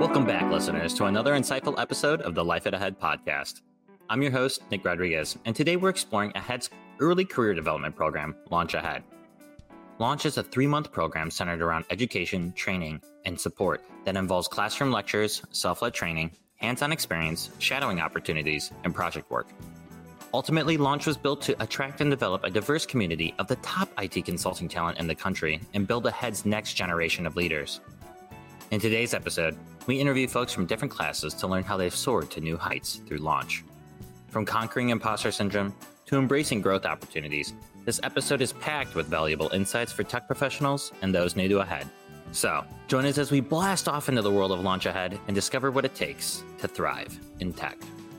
Welcome back, listeners, to another insightful episode of the Life at Ahead podcast. I'm your host, Nick Rodriguez, and today we're exploring Ahead's early career development program, Launch Ahead. Launch is a 3-month program centered around education, training, and support that involves classroom lectures, self-led training, hands-on experience, shadowing opportunities, and project work. Ultimately, Launch was built to attract and develop a diverse community of the top IT consulting talent in the country and build Ahead's next generation of leaders. In today's episode, we interview folks from different classes to learn how they've soared to new heights through Launch. From conquering imposter syndrome to embracing growth opportunities, this episode is packed with valuable insights for tech professionals and those new to Ahead. So, join us as we blast off into the world of Launch Ahead and discover what it takes to thrive in tech.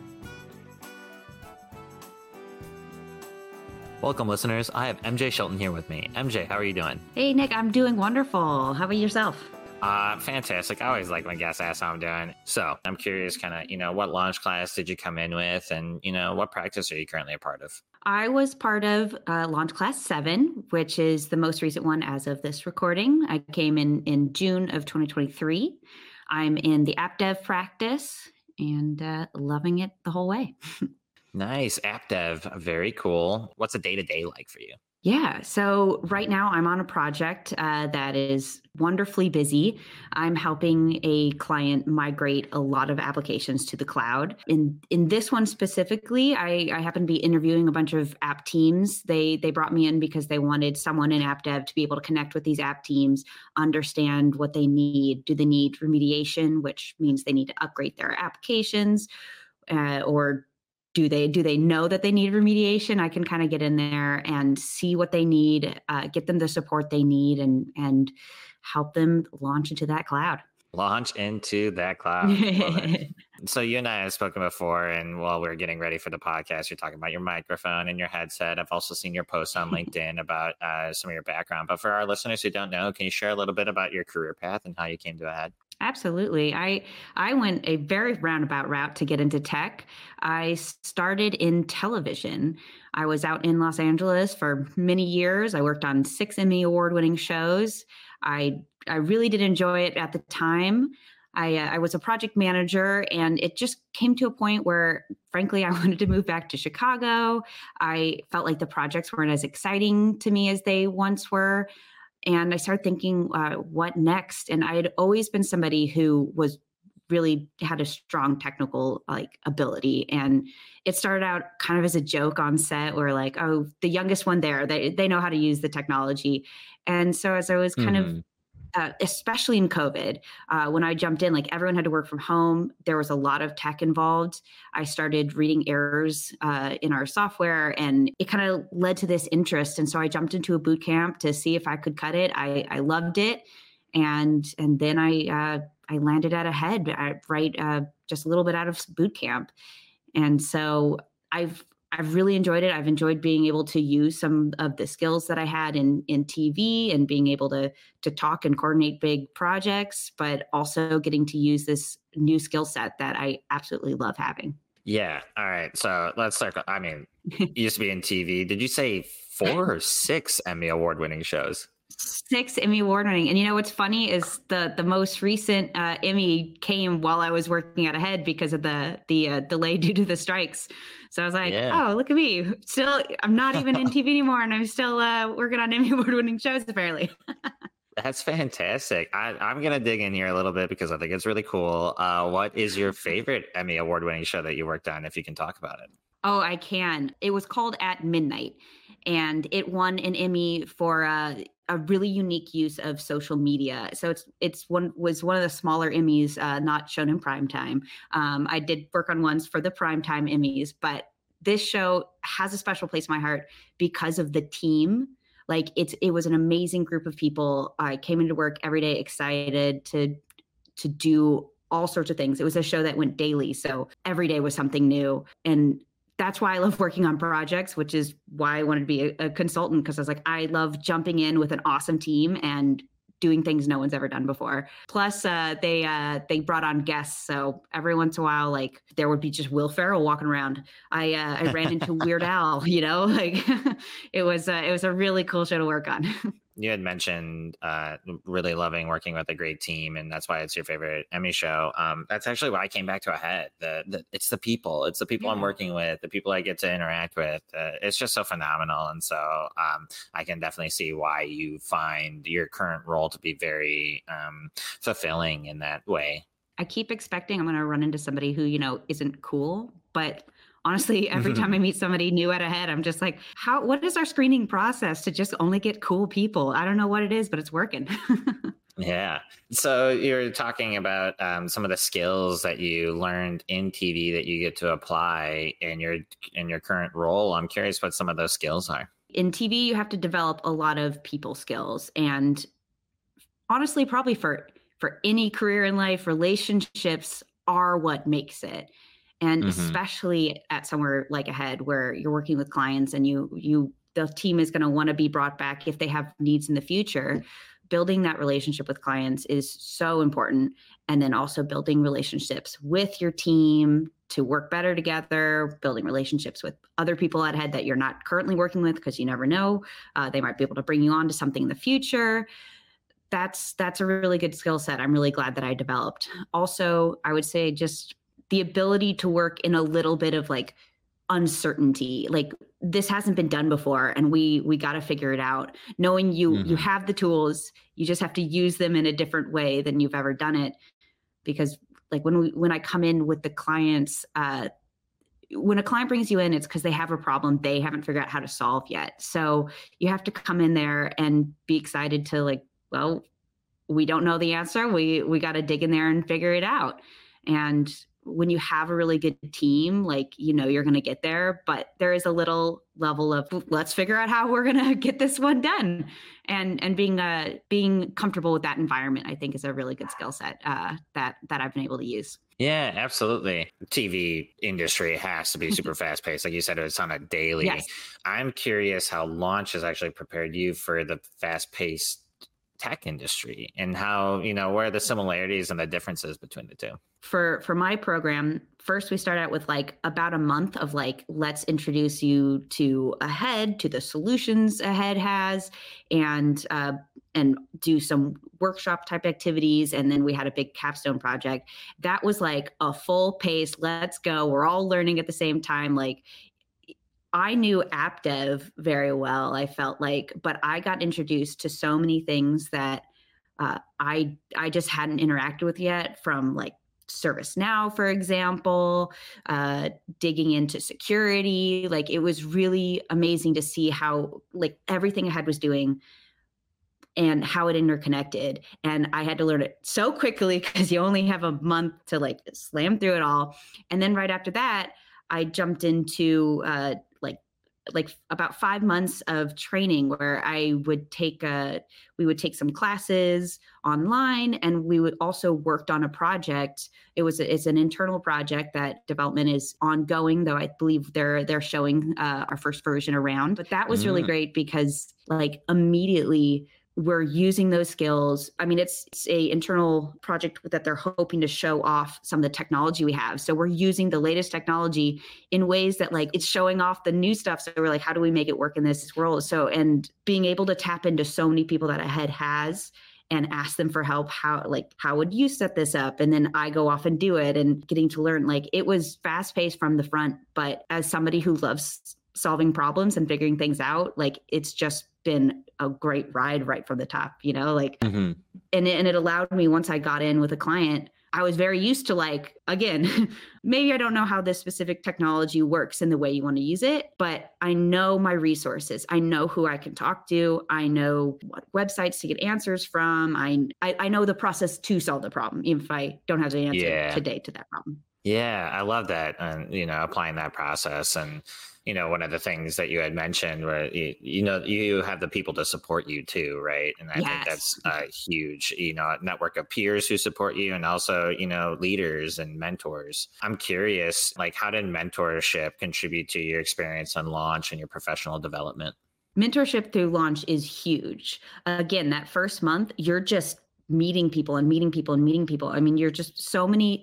Welcome, listeners. I have MJ Shelton here with me. MJ, how are you doing? Hey, Nick, I'm doing wonderful. How about yourself? Fantastic. I always like when guests ask how I'm doing. So I'm curious what launch class did you come in with and, what practice are you currently a part of? I was part of Launch Class 7, which is the most recent one as of this recording. I came in June of 2023. I'm in the app dev practice and loving it the whole way. Nice. App dev. Very cool. What's a day-to-day like for you? Yeah. So right now I'm on a project that is wonderfully busy. I'm helping a client migrate a lot of applications to the cloud. In this one specifically, I happen to be interviewing a bunch of app teams. They brought me in because they wanted someone in app dev to be able to connect with these app teams, understand what they need. Do they need remediation, which means they need to upgrade their applications, or do they know that they need remediation? I can kind of get in there and see what they need, get them the support they need, and help them launch into that cloud. Launch into that cloud. So you and I have spoken before, and while we're getting ready for the podcast, you're talking about your microphone and your headset. I've also seen your posts on LinkedIn about some of your background. But for our listeners who don't know, can you share a little bit about your career path and how you came to Ahead? Absolutely. I went a very roundabout route to get into tech. I started in television. I was out in Los Angeles for many years. I worked on 6 Emmy award-winning shows. I really did enjoy it at the time. I was a project manager, and it just came to a point where, frankly, I wanted to move back to Chicago. I felt like the projects weren't as exciting to me as they once were. And I started thinking, what next? And I had always been somebody who really had a strong technical ability. And it started out kind of as a joke on set where oh, the youngest one there, they know how to use the technology. And so as I was kind of, especially in COVID, when I jumped in, everyone had to work from home. There was a lot of tech involved. I started reading errors in our software, and it kind of led to this interest. And so I jumped into a boot camp to see if I could cut it. I loved it. And then I landed at Ahead just a little bit out of boot camp. And so I've really enjoyed it. I've enjoyed being able to use some of the skills that I had in TV and being able to talk and coordinate big projects, but also getting to use this new skill set that I absolutely love having. Yeah. All right. So let's start. You used to be in TV. Did you say 4 or 6 Emmy award-winning shows? 6 Emmy award-winning. And what's funny is the most recent Emmy came while I was working at Ahead because of the delay due to the strikes. So I was like, Oh, look at me. Still, I'm not even in TV anymore, and I'm still working on Emmy award-winning shows, apparently. That's fantastic. I'm going to dig in here a little bit because I think it's really cool. What is your favorite Emmy award-winning show that you worked on, if you can talk about it? Oh, I can. It was called At Midnight, and it won an Emmy for a really unique use of social media. So was one of the smaller Emmys not shown in primetime. I did work on ones for the primetime Emmys, but this show has a special place in my heart because of the team. It was an amazing group of people. I came into work every day excited to do all sorts of things. It was a show that went daily, so every day was something new. And that's why I love working on projects, which is why I wanted to be a consultant, because I was like, I love jumping in with an awesome team and doing things no one's ever done before. Plus, they brought on guests, so every once in a while, there would be just Will Ferrell walking around. I ran into Weird Al, it was a really cool show to work on. You had mentioned really loving working with a great team, and that's why it's your favorite Emmy show. That's actually why I came back to Ahead. It's the people. It's the people I'm working with, the people I get to interact with. It's just so phenomenal, and so I can definitely see why you find your current role to be very fulfilling in that way. I keep expecting I'm going to run into somebody who, isn't cool, but honestly, every time I meet somebody new at Ahead, I'm just like, what is our screening process to just only get cool people? I don't know what it is, but it's working. Yeah. So you're talking about some of the skills that you learned in TV that you get to apply in your current role. I'm curious what some of those skills are. In TV, you have to develop a lot of people skills, and honestly, probably for any career in life, relationships are what makes it. And especially at somewhere like Ahead, where you're working with clients and the team is going to want to be brought back if they have needs in the future. Building that relationship with clients is so important. And then also building relationships with your team to work better together, building relationships with other people at Ahead that you're not currently working with, because you never know. They might be able to bring you on to something in the future. That's a really good skill set. I'm really glad that I developed. Also, I would say just the ability to work in a little bit of like uncertainty, like this hasn't been done before and we got to figure it out. Knowing you have the tools, you just have to use them in a different way than you've ever done it. Because like when I come in with the clients, when a client brings you in, it's because they have a problem they haven't figured out how to solve yet. So you have to come in there and be excited to like, well, we don't know the answer. We got to dig in there and figure it out. And when you have a really good team, like, you're going to get there, but there is a little level of let's figure out how we're going to get this one done. And being comfortable with that environment, I think is a really good skill set that I've been able to use. Yeah, absolutely. TV industry has to be super fast paced. Like you said, it's on a daily. Yes. I'm curious how launch has actually prepared you for the fast paced tech industry and how, where are the similarities and the differences between the two? For my program, first we start out with like about a month of like, let's introduce you to Ahead, to the solutions Ahead has, and do some workshop type activities. And then we had a big capstone project. That was like a full pace, let's go. We're all learning at the same time. Like I knew app dev very well, I felt like, but I got introduced to so many things that I just hadn't interacted with yet, from like ServiceNow, for example, digging into security. Like it was really amazing to see how like everything Ahead was doing and how it interconnected. And I had to learn it so quickly because you only have a month to like slam through it all. And then right after that, I jumped into like about 5 months of training where we would take some classes online, and we would also worked on a project. It's an internal project that development is ongoing, though I believe they're showing our first version around. But that was really great because like immediately we're using those skills. I mean, it's a internal project that they're hoping to show off some of the technology we have. So we're using the latest technology in ways that like it's showing off the new stuff. So we're like, how do we make it work in this world? So, and being able to tap into so many people that Ahead has and ask them for help, how would you set this up? And then I go off and do it, and getting to learn. Like it was fast paced from the front, but as somebody who loves solving problems and figuring things out, like it's just been a great ride right from the top, like, and it allowed me, once I got in with a client, I was very used to like, again, maybe I don't know how this specific technology works in the way you want to use it, but I know my resources. I know who I can talk to. I know what websites to get answers from. I know the process to solve the problem, even if I don't have the answer today to that problem. Yeah, I love that. And, applying that process. And, one of the things that you had mentioned where, you have the people to support you too, right? And I think that's huge, a network of peers who support you, and also, leaders and mentors. I'm curious, like, how did mentorship contribute to your experience on launch and your professional development? Mentorship through launch is huge. Again, that first month, you're just meeting people and meeting people and meeting people. I mean, you're just so many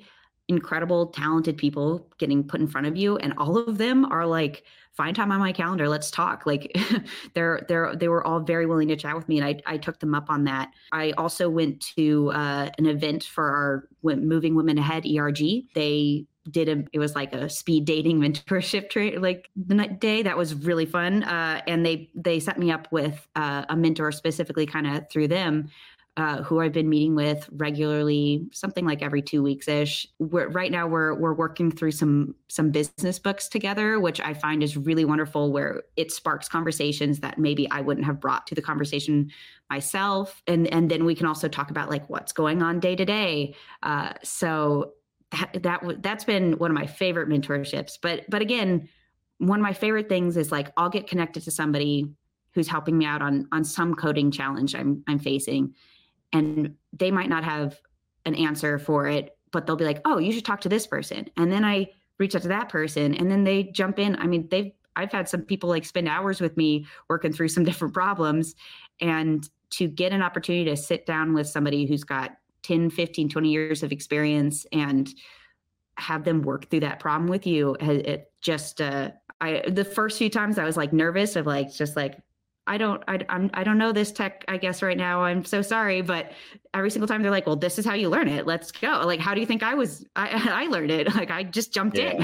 incredible, talented people getting put in front of you. And all of them are like, find time on my calendar. Let's talk. Like they were all very willing to chat with me. And I took them up on that. I also went to an event for our Moving Women Ahead ERG. They it was like a speed dating mentorship like the day that was really fun. And they set me up with a mentor specifically kind of through them. Who I've been meeting with regularly, something like every 2 weeks-ish. Right now we're working through some business books together, which I find is really wonderful, where it sparks conversations that maybe I wouldn't have brought to the conversation myself. And then we can also talk about like what's going on day to day. So that's been one of my favorite mentorships. But again, one of my favorite things is like I'll get connected to somebody who's helping me out on some coding challenge I'm facing. And they might not have an answer for it, but they'll be like, oh, you should talk to this person. And then I reach out to that person and then they jump in. I mean, I've had some people like spend hours with me working through some different problems, and to get an opportunity to sit down with somebody who's got 10, 15, 20 years of experience and have them work through that problem with you. It just, the first few times I was like nervous of like, just like, I don't know this tech, I guess right now. I'm so sorry. But every single time they're like, well, this is how you learn it. Let's go. Like, how do you think I learned it? Like, I just jumped in.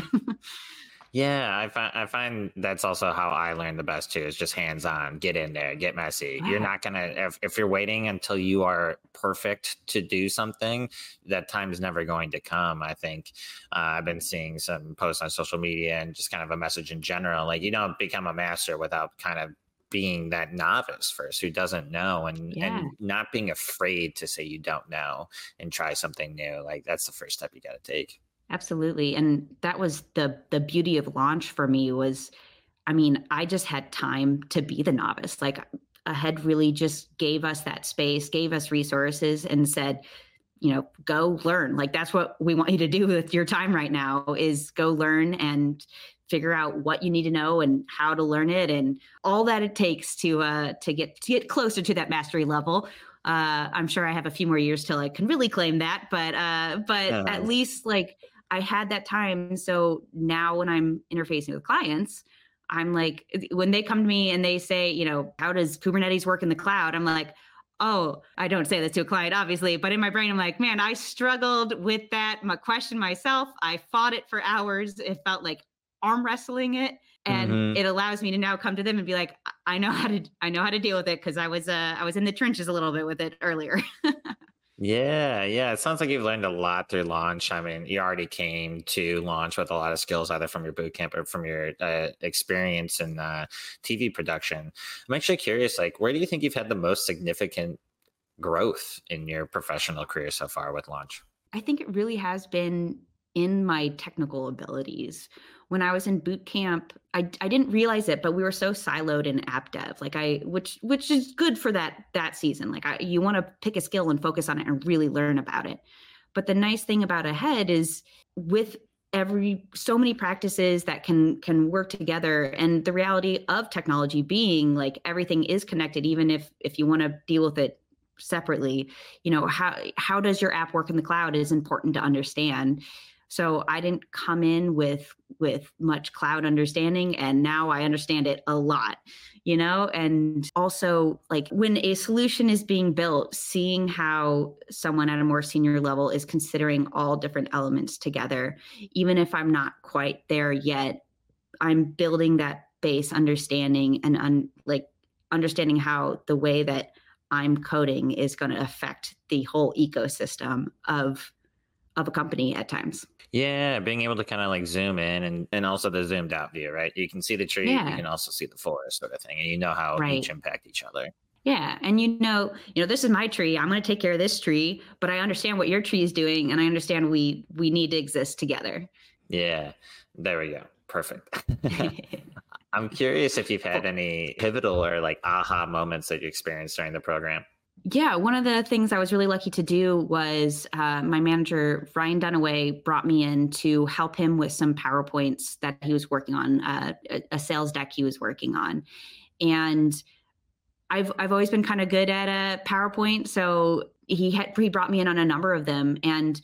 Yeah, I find that's also how I learn the best too, is just hands-on, get in there, get messy. You're not gonna, if you're waiting until you are perfect to do something, that time is never going to come. I think I've been seeing some posts on social media and just kind of a message in general, like you don't become a master without kind of being that novice first who doesn't know, and not being afraid to say you don't know and try something new. Like that's the first step you got to take. Absolutely. And that was the beauty of launch for me was, I mean, I just had time to be the novice. Like Ahead really just gave us that space, gave us resources and said, go learn. Like that's what we want you to do with your time right now, is go learn and figure out what you need to know and how to learn it and all that it takes to get closer to that mastery level. I'm sure I have a few more years till I can really claim that, but at least like I had that time. So now when I'm interfacing with clients, I'm like, when they come to me and they say, how does Kubernetes work in the cloud? I'm like, oh, I don't say this to a client, obviously, but in my brain, I'm like, man, I struggled with that question myself. I fought it for hours. It felt like arm wrestling it. And it allows me to now come to them and be like, I know how to deal with it, because I was in the trenches a little bit with it earlier. Yeah. It sounds like you've learned a lot through launch. I mean, you already came to launch with a lot of skills, either from your boot camp or from your experience in TV production. I'm actually curious, like, where do you think you've had the most significant growth in your professional career so far with launch? I think it really has been in my technical abilities. When I was in boot camp, I didn't realize it, but we were so siloed in app dev, which is good for that season. Like you want to pick a skill and focus on it and really learn about it. But the nice thing about Ahead is with so many practices that can work together, and the reality of technology being like everything is connected, even if you want to deal with it separately, how does your app work in the cloud is important to understand. So I didn't come in with much cloud understanding, and now I understand it a lot, and also like when a solution is being built, seeing how someone at a more senior level is considering all different elements together, even if I'm not quite there yet, I'm building that base understanding and understanding how the way that I'm coding is going to affect the whole ecosystem of a company at times. Yeah, being able to kind of like zoom in and also the zoomed out view, right? You can see the tree, you can also see the forest sort of thing, and how each impact each other. Yeah. And this is my tree. I'm going to take care of this tree, but I understand what your tree is doing, and I understand we need to exist together. Yeah, there we go. Perfect. I'm curious if you've had any pivotal or like aha moments that you experienced during the program. Yeah, one of the things I was really lucky to do was my manager, Ryan Dunaway, brought me in to help him with some PowerPoints that he was working on, a sales deck he was working on. And I've always been kind of good at a PowerPoint, so he brought me in on a number of them. And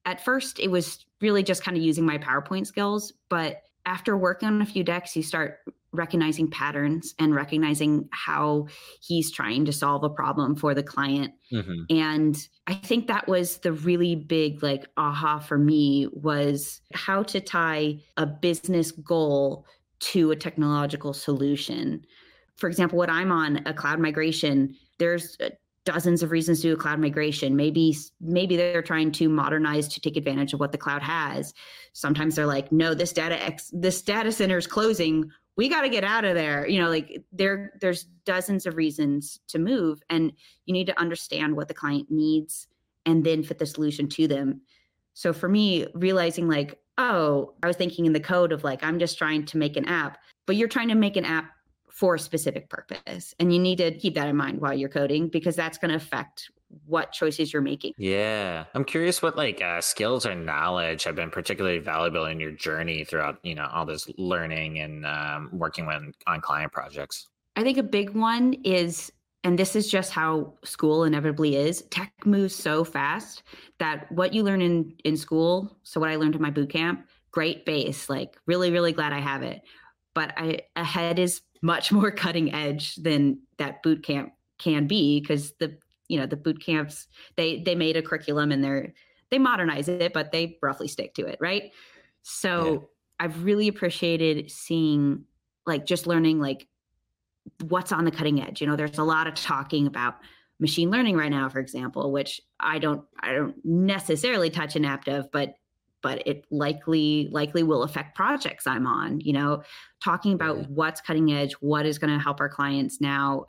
at first it was really just kind of using my PowerPoint skills. But after working on a few decks, you start recognizing patterns and recognizing how he's trying to solve a problem for the client. Mm-hmm. And I think that was the really big like aha for me, was how to tie a business goal to a technological solution. For example, when I'm on a cloud migration, there's dozens of reasons to do a cloud migration. Maybe they're trying to modernize to take advantage of what the cloud has. Sometimes they're like, no, this data center is closing. We got to get out of there. Like there's dozens of reasons to move, and you need to understand what the client needs and then fit the solution to them. So for me, realizing like, oh, I was thinking in the code of like, I'm just trying to make an app, but you're trying to make an app for a specific purpose. And you need to keep that in mind while you're coding, because that's going to affect what choices you're making. Yeah. I'm curious what skills or knowledge have been particularly valuable in your journey throughout, all this learning and working on client projects. I think a big one is, and this is just how school inevitably is, tech moves so fast that what you learn in school, so what I learned in my boot camp, great base, like really, really glad I have it. But ahead is much more cutting edge than that boot camp can be, because the boot camps, they made a curriculum and they modernize it, but they roughly stick to it, right? So yeah. I've really appreciated seeing, like, just learning like what's on the cutting edge. There's a lot of talking about machine learning right now, for example, which I don't necessarily touch an apt of, but it likely will affect projects I'm on, talking about what's cutting edge, what is going to help our clients now.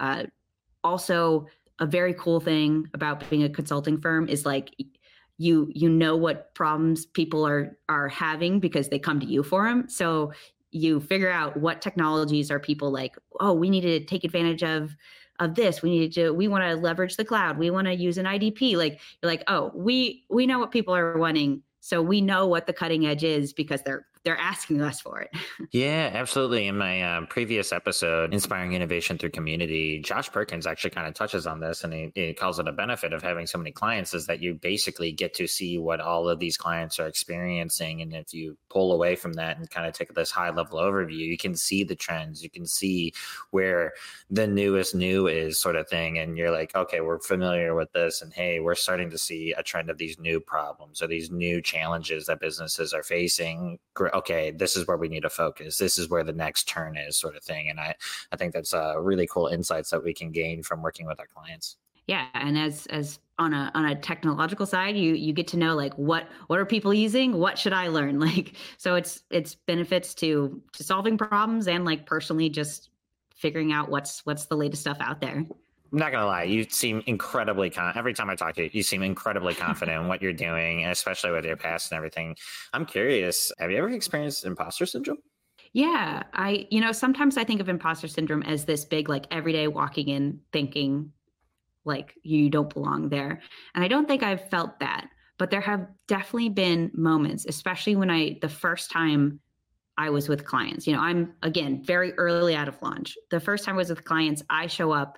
Also, a very cool thing about being a consulting firm is like, you know what problems people are having because they come to you for them. So you figure out what technologies are people like, oh, we need to take advantage of this. We want to leverage the cloud. We want to use an IDP. Like, you're like, oh, we know what people are wanting. So we know what the cutting edge is because they're asking us for it. Yeah, absolutely. In my previous episode, Inspiring Innovation Through Community, Josh Perkins actually kind of touches on this, and he calls it a benefit of having so many clients is that you basically get to see what all of these clients are experiencing. And if you pull away from that and kind of take this high level overview, you can see the trends, you can see where the newest new is, sort of thing. And you're like, okay, we're familiar with this. And hey, we're starting to see a trend of these new problems or these new challenges that businesses are facing. Okay, this is where we need to focus. This is where the next turn is, sort of thing. And I think that's really cool insights that we can gain from working with our clients. Yeah. And as on a technological side, you get to know like what are people using? What should I learn? Like, so it's benefits to solving problems and like personally just figuring out what's the latest stuff out there. I'm not going to lie. You seem incredibly every time I talk to you, you seem incredibly confident in what you're doing, especially with your past and everything. I'm curious, have you ever experienced imposter syndrome? Yeah. Sometimes I think of imposter syndrome as this big, like everyday walking in thinking like you don't belong there. And I don't think I've felt that, but there have definitely been moments, especially when the first time I was with clients, I'm again, very early out of launch. The first time I was with clients, I show up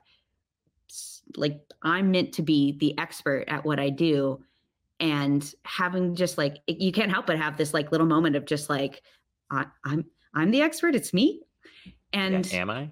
like I'm meant to be the expert at what I do, and having just like, you can't help but have this like little moment of just like, I'm the expert. It's me. And yeah, am I?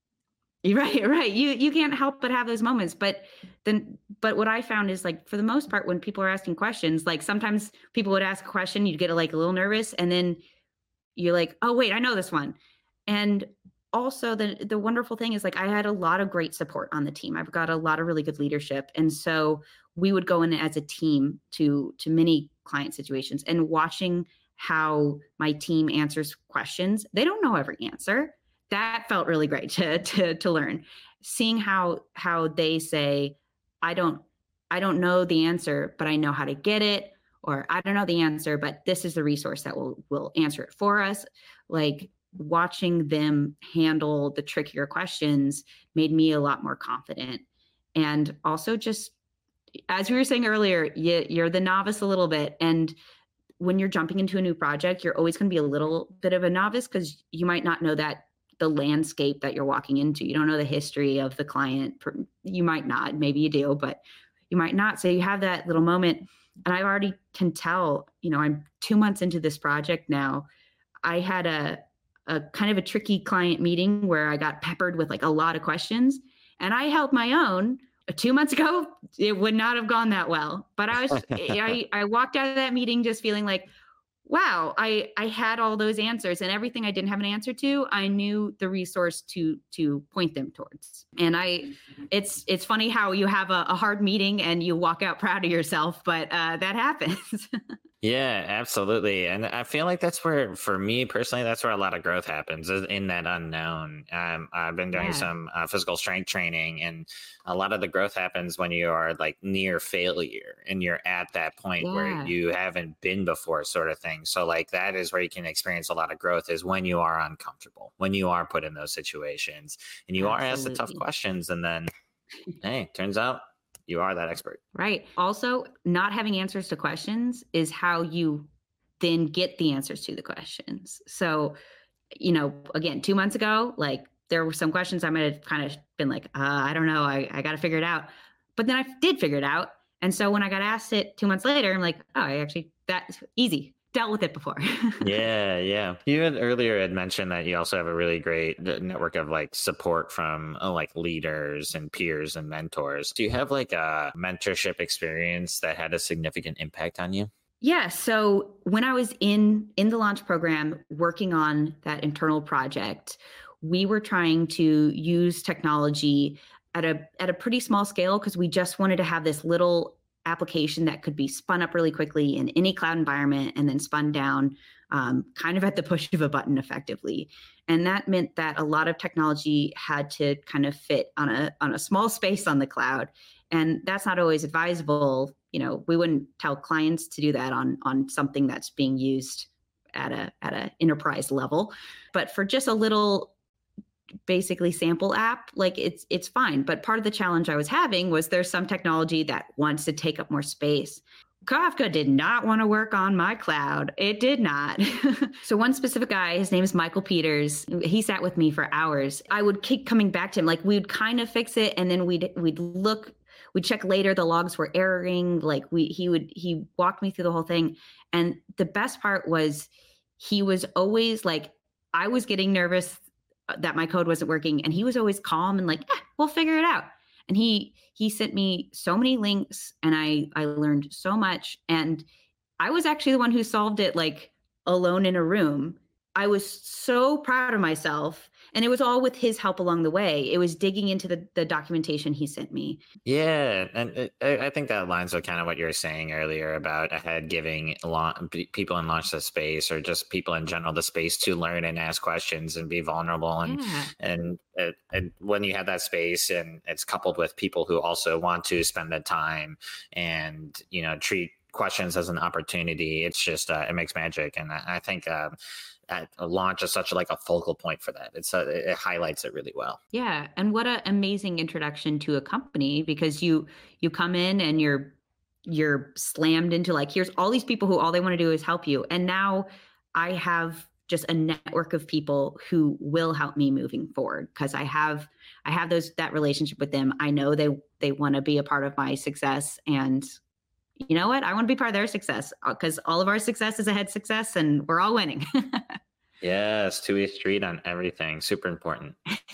Right. You can't help but have those moments. But what I found is like, for the most part, when people are asking questions, like sometimes people would ask a question, you'd get like a little nervous, and then you're like, oh wait, I know this one. And also the wonderful thing is like, I had a lot of great support on the team. I've got a lot of really good leadership. And so we would go in as a team to many client situations, and watching how my team answers questions. They don't know every answer. That felt really great to learn. Seeing how they say, I don't know the answer, but I know how to get it, or I don't know the answer, but this is the resource that will answer it for us. Like, watching them handle the trickier questions made me a lot more confident. And also, just as we were saying earlier, you're the novice a little bit. And when you're jumping into a new project, you're always going to be a little bit of a novice because you might not know that the landscape that you're walking into. You don't know the history of the client. You might not, maybe you do, but you might not. So you have that little moment. And I already can tell, I'm 2 months into this project now. I had a kind of a tricky client meeting where I got peppered with like a lot of questions, and I held my own. 2 months ago, it would not have gone that well. But I walked out of that meeting just feeling like, wow, I had all those answers, and everything I didn't have an answer to, I knew the resource to point them towards. And it's funny how you have a hard meeting and you walk out proud of yourself, but that happens. Yeah, absolutely. And I feel like that's where, for me personally, that's where a lot of growth happens, is in that unknown. I've been doing some physical strength training, and a lot of the growth happens when you are like near failure and you're at that point where you haven't been before, sort of thing. So like that is where you can experience a lot of growth, is when you are uncomfortable, when you are put in those situations and you are asked the tough questions, and then, hey, turns out you are that expert. Right. Also, not having answers to questions is how you then get the answers to the questions. So, again, 2 months ago, like there were some questions I might have kind of been like, I don't know, I got to figure it out. But then I did figure it out. And so when I got asked it 2 months later, I'm like, oh, that's easy. Dealt with it before. Yeah. You had earlier mentioned that you also have a really great network of like support from like leaders and peers and mentors. Do you have like a mentorship experience that had a significant impact on you? Yeah. So when I was in the launch program working on that internal project, we were trying to use technology at a pretty small scale, because we just wanted to have this little application that could be spun up really quickly in any cloud environment and then spun down kind of at the push of a button effectively. And that meant that a lot of technology had to kind of fit on a small space on the cloud. And that's not always advisable. We wouldn't tell clients to do that on something that's being used at a enterprise level. But for just a little basically sample app, like it's fine. But part of the challenge I was having was there's some technology that wants to take up more space. Kafka did not want to work on my cloud. It did not. So one specific guy, his name is Michael Peters. He sat with me for hours. I would keep coming back to him. Like we'd kind of fix it, and then we'd check later. The logs were erroring. Like he walked me through the whole thing. And the best part was he was always like, I was getting nervous that my code wasn't working, and he was always calm and like, we'll figure it out. And he sent me so many links, and I learned so much. And I was actually the one who solved it, like alone in a room. I was so proud of myself. And it was all with his help along the way. It was digging into the documentation he sent me. Yeah. And I think that aligns with kind of what you were saying earlier about Ahead giving people in launch the space, or just people in general, the space to learn and ask questions and be vulnerable. And when you have that space, and it's coupled with people who also want to spend the time and, treat questions as an opportunity, it's just, it makes magic. And I think, launch is such like a focal point for that. It highlights it really well. Yeah. And what an amazing introduction to a company, because you come in and you're slammed into like, here's all these people who all they want to do is help you. And now I have just a network of people who will help me moving forward, because I have that relationship with them. I know they want to be a part of my success, and you know what? I want to be part of their success, because all of our success is Ahead success, and we're all winning. Yes, two-way street on everything. Super important.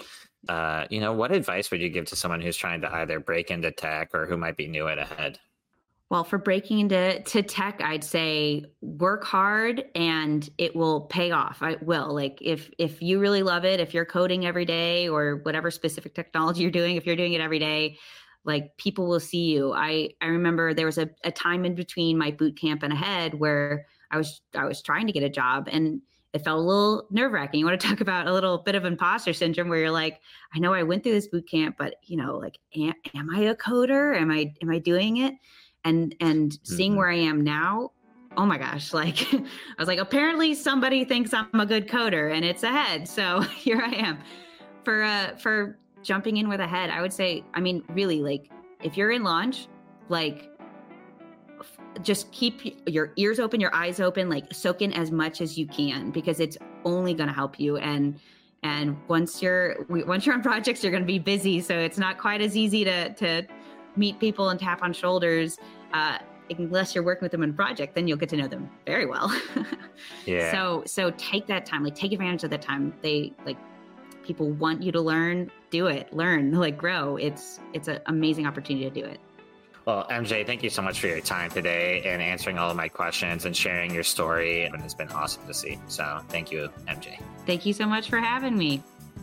What advice would you give to someone who's trying to either break into tech or who might be new at Ahead? Well, for breaking into tech, I'd say work hard and it will pay off. It will. Like if you really love it, if you're coding every day or whatever specific technology you're doing, if you're doing it every day, like people will see you. I remember there was a time in between my boot camp and Ahead where I was trying to get a job, and it felt a little nerve-wracking. You want to talk about a little bit of imposter syndrome, where you're like, I know I went through this boot camp, but like, am I a coder? Am I doing it? And seeing where I am now, oh my gosh, like I was like, apparently somebody thinks I'm a good coder, and it's Ahead. So here I am. For jumping in with Ahead, I would say, I mean, really, like if you're in launch, like just keep your ears open, your eyes open, like soak in as much as you can, because it's only going to help you. And once you're on projects, you're going to be busy. So it's not quite as easy to meet people and tap on shoulders, unless you're working with them in a project, then you'll get to know them very well. Yeah. So take that time, like take advantage of that time. People want you to learn, do it, learn, like grow. It's an amazing opportunity to do it. Well, MJ, thank you so much for your time today and answering all of my questions and sharing your story. And it's been awesome to see. So thank you, MJ. Thank you so much for having me.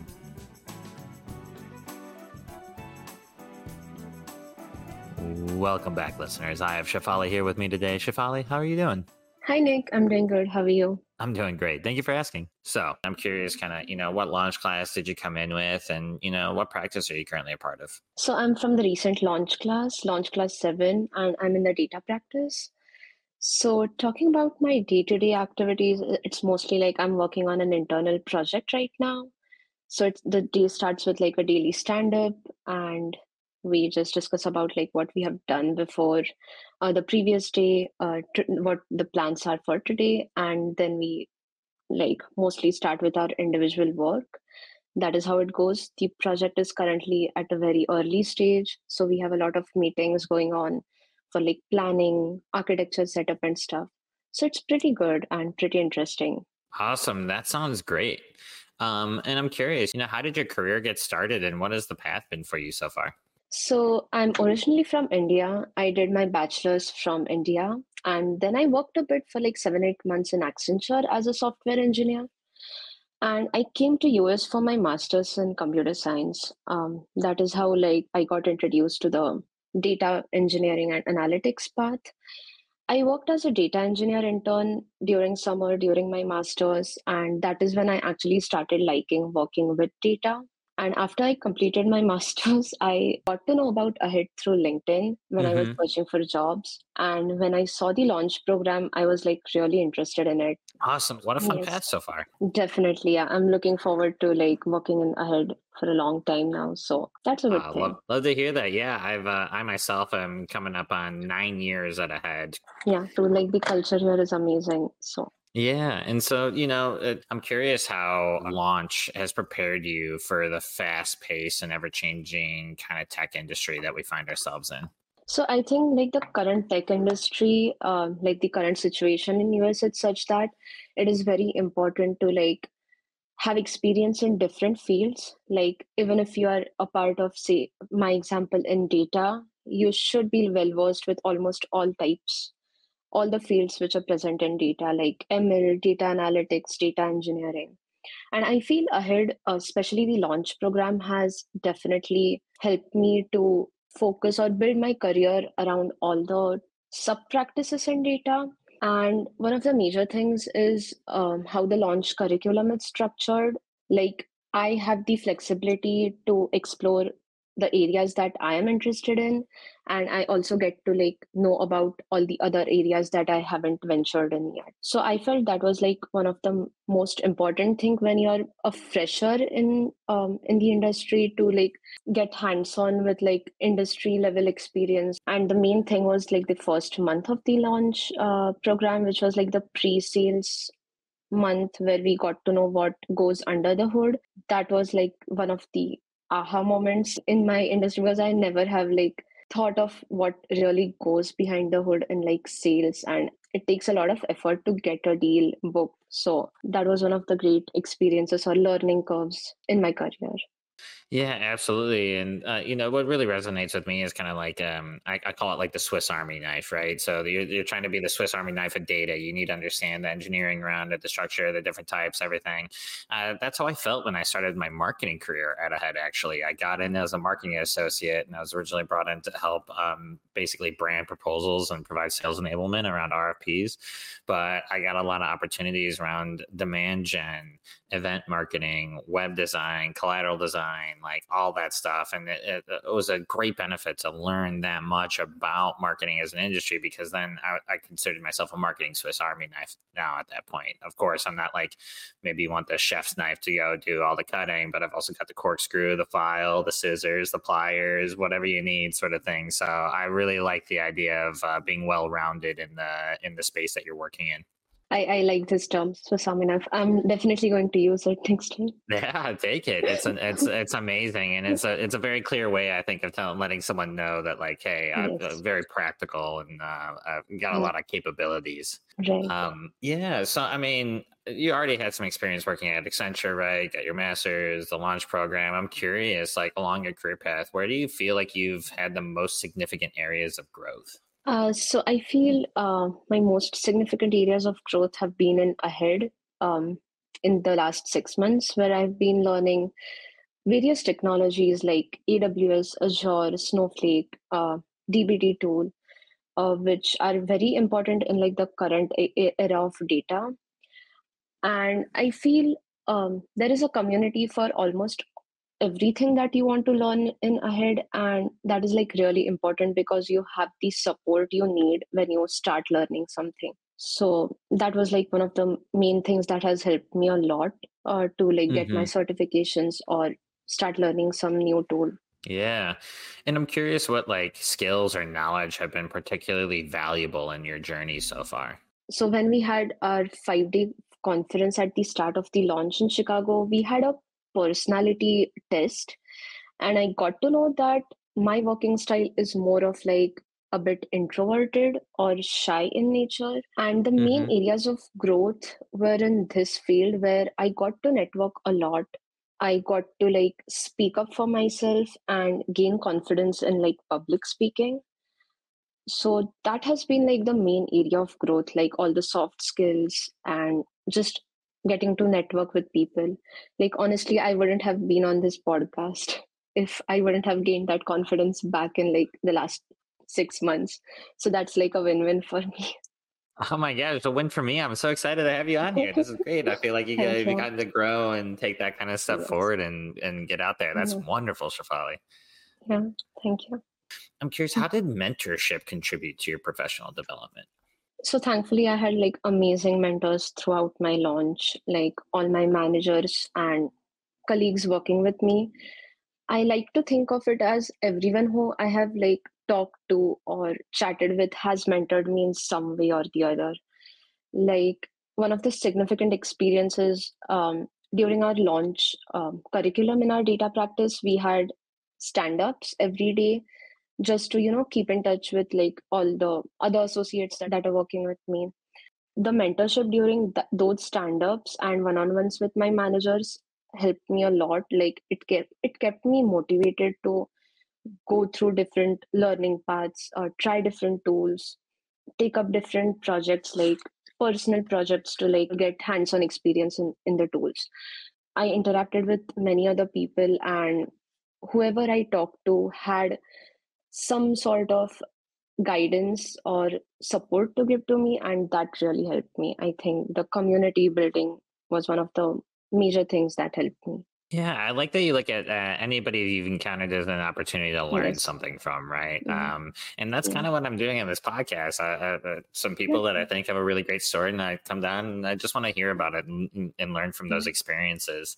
Welcome back, listeners. I have Shefali here with me today. Shefali, how are you doing? Hi, Nick. I'm doing good. How are you? I'm doing great. Thank you for asking. So I'm curious, kind of, what launch class did you come in with? And, what practice are you currently a part of? So I'm from the recent launch class 7, and I'm in the data practice. So talking about my day-to-day activities, it's mostly like I'm working on an internal project right now. So the day starts with like a daily stand-up, and we just discuss about like what we have done before the previous day, what the plans are for today, and then we like mostly start with our individual work. That is how it goes. The project is currently at a very early stage, so we have a lot of meetings going on for like planning, architecture setup, and stuff. So it's pretty good and pretty interesting. Awesome. That sounds great. And I'm curious, how did your career get started and what has the path been for you so far? So I'm originally from India. I did my bachelor's from India, and then I worked a bit for like 7-8 months in Accenture as a software engineer. And I came to US for my master's in computer science. That is how like I got introduced to the data engineering and analytics path. I worked as a data engineer intern during summer during my master's, and that is when I actually started liking working with data. And after I completed my master's, I got to know about Ahead through LinkedIn when I was Mm-hmm. searching for jobs. And when I saw the launch program, I was like really interested in it. Awesome. What a fun Yes. path so far. Definitely, yeah. I'm looking forward to like working in Ahead for a long time now. So that's a good thing. Love to hear that. Yeah, I myself am coming up on 9 years at Ahead. Yeah, to like the culture here is amazing. So Yeah. And so, I'm curious how launch has prepared you for the fast paced and ever changing kind of tech industry that we find ourselves in. so I think like the current tech industry, like the current situation in US, it's such that it is very important to like have experience in different fields. Like even if you are a part of, say, my example in data, you should be well versed with almost all the fields which are present in data, like ML, data analytics, data engineering. And I feel Ahead, especially the launch program, has definitely helped me to focus or build my career around all the sub practices in data. And one of the major things is how the launch curriculum is structured. Like, I have the flexibility to explore the areas that I am interested in, and I also get to like know about all the other areas that I haven't ventured in yet. So I felt that was like one of the most important thing when you're a fresher in the industry, to like get hands on with like industry level experience. And the main thing was like the first month of the launch program, which was like the pre-sales month, where we got to know what goes under the hood. That was like one of the aha moments in my industry, because I never have like thought of what really goes behind the hood in like sales, and it takes a lot of effort to get a deal booked. So that was one of the great experiences or learning curves in my career. Yeah, absolutely. And what really resonates with me is kind of like I call it like the Swiss Army knife, right? So you're trying to be the Swiss Army knife of data. You need to understand the engineering around it, the structure, the different types, everything. That's how I felt when I started my marketing career at Ahead. Actually, I got in as a marketing associate, and I was originally brought in to help basically brand proposals and provide sales enablement around RFPs. But I got a lot of opportunities around demand gen, event marketing, web design, collateral design, like all that stuff. And it was a great benefit to learn that much about marketing as an industry, because then I considered myself a marketing Swiss Army knife now at that point. Of course, I'm not like, maybe you want the chef's knife to go do all the cutting, but I've also got the corkscrew, the file, the scissors, the pliers, whatever you need, sort of thing. So I really like the idea of being well-rounded in the space that you're working in. I like this term, so sum enough. I'm definitely going to use it next time. Yeah, take it. It's amazing, and it's a very clear way, I think, of letting someone know that, like, hey, I'm Yes. very practical and I've got a Yeah. lot of capabilities. Right. Yeah. So I mean, you already had some experience working at Accenture, right? Got your master's, the launch program. I'm curious, like, along your career path, where do you feel like you've had the most significant areas of growth? So I feel my most significant areas of growth have been in Ahead um, in the last 6 months, where I've been learning various technologies like AWS, Azure, Snowflake, DBT tool, which are very important in like the current era of data. And I feel there is a community for almost everything that you want to learn in Ahead, and that is like really important because you have the support you need when you start learning something. So that was like one of the main things that has helped me a lot to like get my Hmm. certifications or start learning some new tool. Yeah. And I'm curious what, like, skills or knowledge have been particularly valuable in your journey so far. So when we had our 5 day conference at the start of the launch in Chicago, we had a personality test, and I got to know that my working style is more of like a bit introverted or shy in nature. And the main Hmm. areas of growth were in this field where I got to network a lot. I got to like speak up for myself and gain confidence in like public speaking. So that has been like the main area of growth, like all the soft skills and just getting to network with people. Like honestly, I wouldn't have been on this podcast if I wouldn't have gained that confidence back in like the last 6 months. So that's like a win-win for me. Oh my gosh, it's a win for me. I'm so excited to have you on here. This is great. I feel like Thank you you. gotten to grow and take that kind of step Yes. forward and get out there. That's Mhm. wonderful, Shafali. Yeah. Thank you. I'm curious, how did mentorship contribute to your professional development? So thankfully, I had like amazing mentors throughout my launch, like all my managers and colleagues working with me. I like to think of it as everyone who I have like talked to or chatted with has mentored me in some way or the other. Like one of the significant experiences during our launch curriculum in our data practice, we had stand-ups every day just to keep in touch with like all the other associates that are working with me. The mentorship during those stand-ups and one-on-ones with my managers helped me a lot. Like it kept me motivated to go through different learning paths, try different tools, take up different projects like personal projects to like get hands-on experience in the tools. I interacted with many other people, and whoever I talked to had some sort of guidance or support to give to me, and that really helped me. I think the community building was one of the major things that helped me. Yeah, I like that you look at anybody you've encountered as an opportunity to learn Yes. something from, right? Yeah. And that's Yeah. kind of what I'm doing in this podcast. Some people that I Okay. think have a really great story, and I come down and I just want to hear about it and learn from those Yeah. experiences.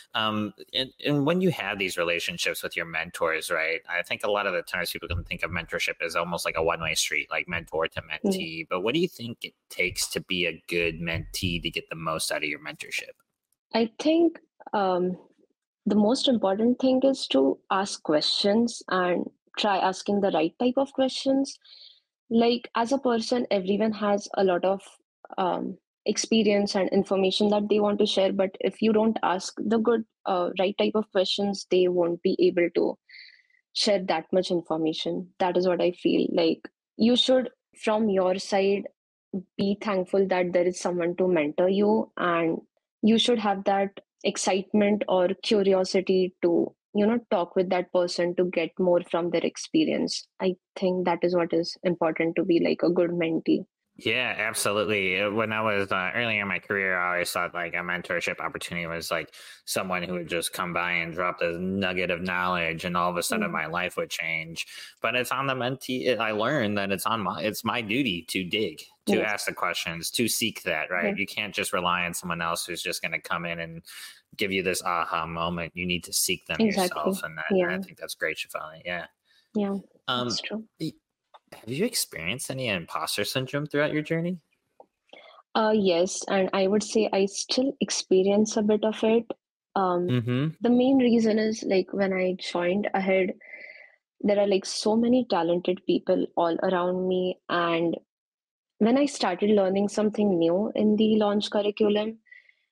And when you have these relationships with your mentors, right? I think a lot of the times people can think of mentorship as almost like a one-way street, like mentor to Yeah. mentee. But what do you think it takes to be a good mentee to get the most out of your mentorship? I think um, the most important thing is to ask questions and try asking the right type of questions. Like, as a person, everyone has a lot of um, experience and information that they want to share, but if you don't ask the good, right type of questions, they won't be able to share that much information. That is what I feel like. You should, from your side, be thankful that there is someone to mentor you, and you should have that excitement or curiosity to talk with that person to get more from their experience. I think that is what is important to be like a good mentee. Yeah, absolutely. When I was earlier in my career, I always thought like a mentorship opportunity was like someone who would just come by and drop this nugget of knowledge, and all of a sudden Yeah. my life would change. But it's on the mentee. I learned that it's my duty to dig, to Yes. ask the questions, to seek that. Right? Yeah. You can't just rely on someone else who's just going to come in and give you this aha moment. You need to seek them yourself, Exactly. and I Yeah. think that's great, Shafali. Yeah. Yeah. Um, That's true. have you experienced any imposter syndrome throughout your journey? Yes, and I would say I still experience a bit of it. Um, Mm-hmm. the main reason is like when I joined Ahead, there are like so many talented people all around me. And when I started learning something new in the launch curriculum,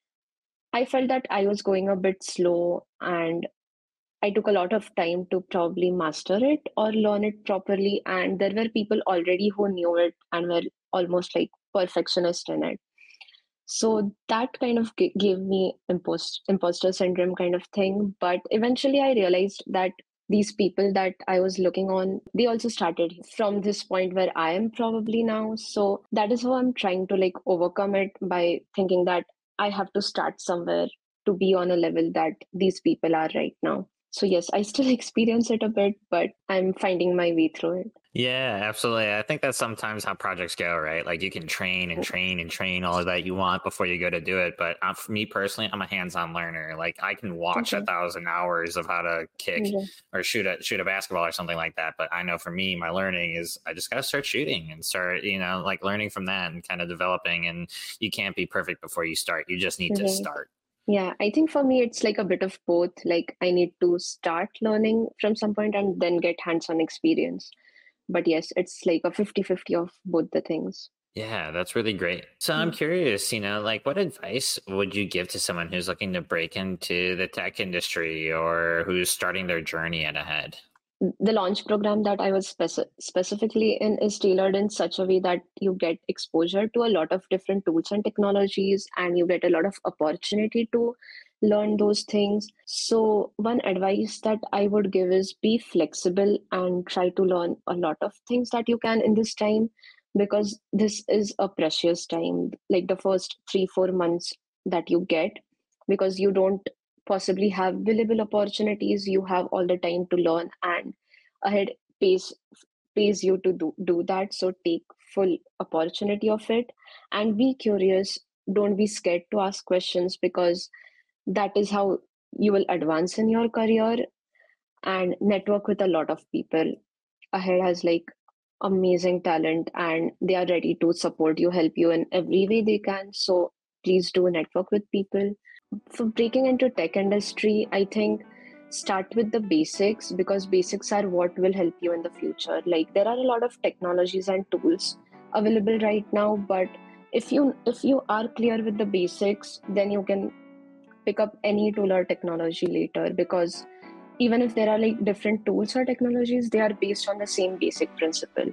I felt that I was going a bit slow and I took a lot of time to probably master it or learn it properly. And there were people already who knew it and were almost like perfectionist in it. So that kind of gave me imposter syndrome kind of thing. But eventually I realized that these people that I was looking on, they also started from this point where I am probably now. So that is how I'm trying to like overcome it by thinking that I have to start somewhere to be on a level that these people are right now. So yes, I still experience it a bit, but I'm finding my way through it. Yeah, absolutely. I think that's sometimes how projects go, right? Like you can train and train and train all of that you want before you go to do it. But for me personally, I'm a hands-on learner. Like I can watch Okay. 1,000 hours of how to kick Yeah. or shoot a basketball or something like that. But I know for me, my learning is I just got to start shooting and start, like learning from that and kind of developing. And you can't be perfect before you start. You just need to Right. start. Yeah, I think for me, it's like a bit of both. Like, I need to start learning from some point and then get hands on experience. But yes, it's like a 50-50 of both the things. Yeah, that's really great. So I'm curious, like what advice would you give to someone who's looking to break into the tech industry or who's starting their journey at Ahead? The launch program that I was specifically in is tailored in such a way that you get exposure to a lot of different tools and technologies, and you get a lot of opportunity to learn those things. So, one advice that I would give is be flexible and try to learn a lot of things that you can in this time, because this is a precious time, like the first 3-4 months that you get, because you don't possibly have billable opportunities. You have all the time to learn, and Ahead pays pays you to do that. So take full opportunity of it and be curious. Don't be scared to ask questions, because that is how you will advance in your career and network with a lot of people. Ahead has like amazing talent, and they are ready to support you, help you in every way they can. So please do network with people. For breaking into tech industry, I think start with the basics, because basics are what will help you in the future. Like, there are a lot of technologies and tools available right now, but if you are clear with the basics, then you can pick up any tool or technology later, because even if there are like different tools or technologies, they are based on the same basic principle.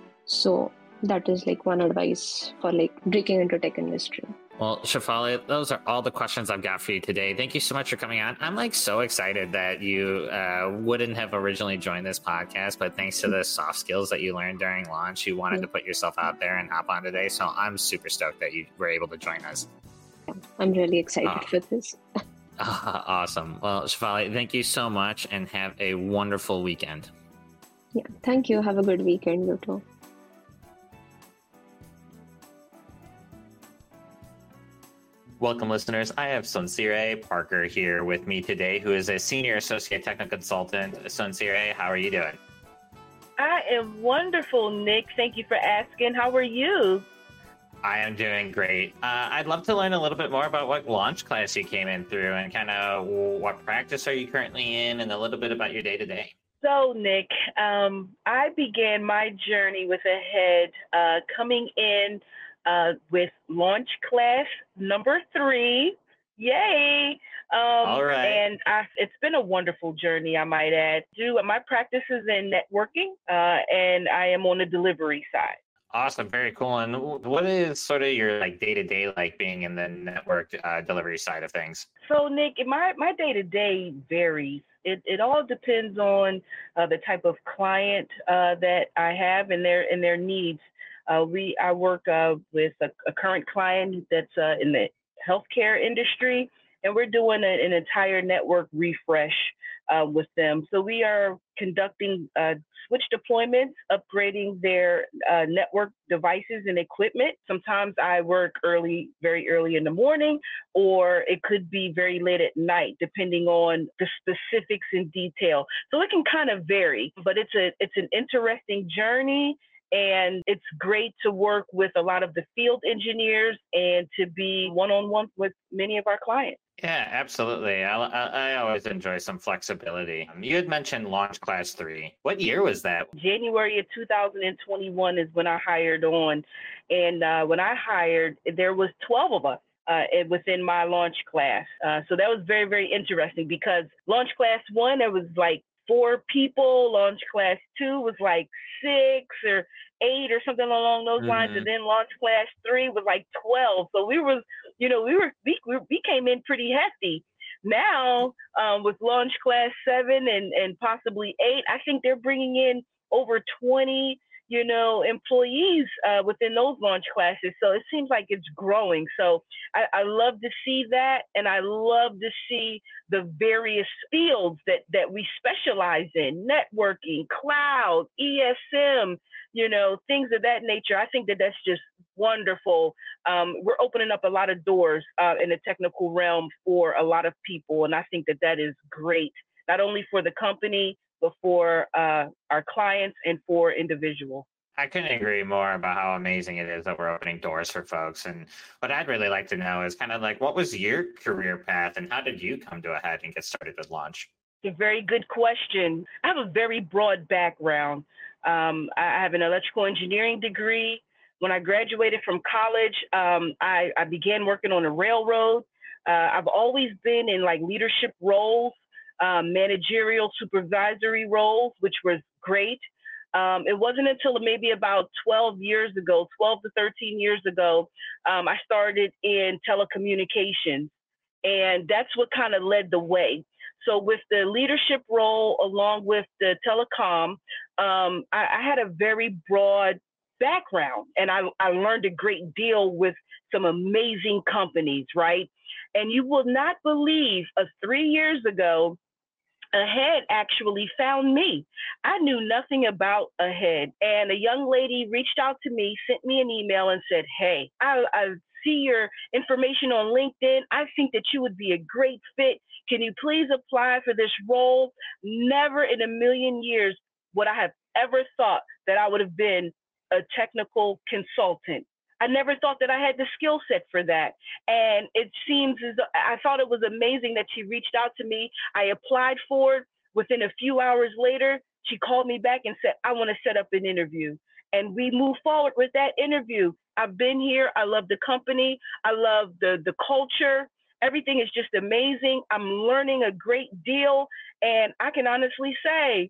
So that is like one advice for like breaking into tech industry. Well, Shafali, those are all the questions I've got for you today. Thank you so much for coming on. I'm like so excited that you wouldn't have originally joined this podcast, but thanks to the soft skills that you learned during launch, you wanted to put yourself out there and hop on today. So I'm super stoked that you were able to join us. I'm really excited for this. Awesome. Well, Shafali, thank you so much and have a wonderful weekend. Yeah, thank you. Have a good weekend, you too. Welcome, listeners. I have Sonsire Parker here with me today, who is a senior associate technical consultant. Sonsire, how are you doing? I am wonderful, Nick. Thank you for asking. How are you? I am doing great. I'd love to learn a little bit more about what launch class you came in through and kind of what practice are you currently in and a little bit about your day-to-day. So, Nick, I began my journey with Ahead coming in with launch class number 3. Yay! All right. And it's been a wonderful journey, I might add. My practice is in networking, and I am on the delivery side. Awesome. Very cool. And what is sort of your like day-to-day like being in the network delivery side of things? So, Nick, my day-to-day varies. It all depends on the type of client that I have and their needs. I work with a current client that's in the healthcare industry, and we're doing an entire network refresh with them. So we are conducting switch deployments, upgrading their network devices and equipment. Sometimes I work very early in the morning, or it could be very late at night, depending on the specifics in detail. So it can kind of vary, but it's an interesting journey. And it's great to work with a lot of the field engineers and to be one-on-one with many of our clients. Yeah, absolutely. I always enjoy some flexibility. You had mentioned Launch Class 3. What year was that? January of 2021 is when I hired on. And when I hired, there was 12 of us within my launch class. So that was very, very interesting because launch class 1, there was like 4 people. Launch class 2 was like 6 or 8 or something along those lines. And then launch class 3 was like 12. So we came in pretty hefty. Now, with launch class 7 and possibly 8, I think they're bringing in over 20, employees within those launch classes. So it seems like it's growing. So I love to see that. And I love to see the various fields that we specialize in: networking, cloud, ESM, things of that nature. I think that's just wonderful. We're opening up a lot of doors in the technical realm for a lot of people. And I think that is great, not only for the company, but for our clients and for individuals. I couldn't agree more about how amazing it is that we're opening doors for folks. And what I'd really like to know is kind of like, what was your career path and how did you come to AHEAD and get started with Launch? It's a very good question. I have a very broad background. I have an electrical engineering degree. When I graduated from college, I began working on a railroad. I've always been in like leadership roles, managerial supervisory roles, which was great. It wasn't until maybe about 12 to 13 years ago, I started in telecommunications. And that's what kind of led the way. So with the leadership role along with the telecom, I had a very broad background, and I learned a great deal with some amazing companies, right? And you will not believe, 3 years ago, AHEAD actually found me. I knew nothing about AHEAD, and a young lady reached out to me, sent me an email and said, "Hey, I see your information on LinkedIn. I think that you would be a great fit. Can you please apply for this role?" Never in a million years would I have ever thought that I would have been a technical consultant. I never thought that I had the skill set for that. And it seems as though I thought it was amazing that she reached out to me. I applied for it. Within a few hours later, she called me back and said, "I want to set up an interview." And we moved forward with that interview. I've been here. I love the company. I love the culture. Everything is just amazing. I'm learning a great deal. And I can honestly say,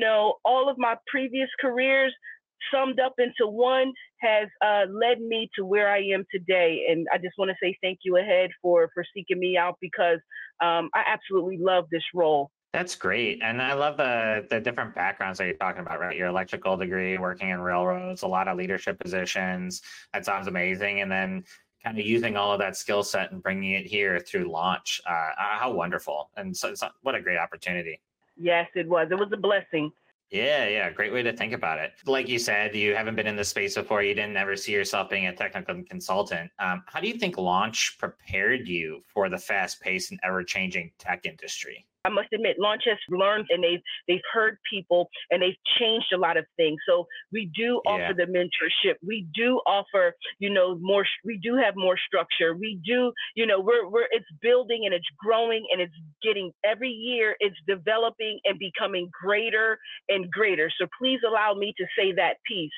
all of my previous careers summed up into one has led me to where I am today. And I just want to say thank you, AHEAD, for seeking me out because I absolutely love this role. That's great. And I love the different backgrounds that you're talking about, right? Your electrical degree, working in railroads, a lot of leadership positions. That sounds amazing. And then kind of using all of that skill set and bringing it here through Launch. How wonderful. And so what a great opportunity. Yes, it was. It was a blessing. Yeah. Great way to think about it. Like you said, you haven't been in this space before. You didn't ever see yourself being a technical consultant. How do you think Launch prepared you for the fast-paced and ever-changing tech industry? I must admit, Launch has learned and they've heard people and they've changed a lot of things. So we do offer the mentorship. We do offer, more. We do have more structure. We do, it's building and it's growing and it's getting every year. It's developing and becoming greater and greater. So please allow me to say that piece.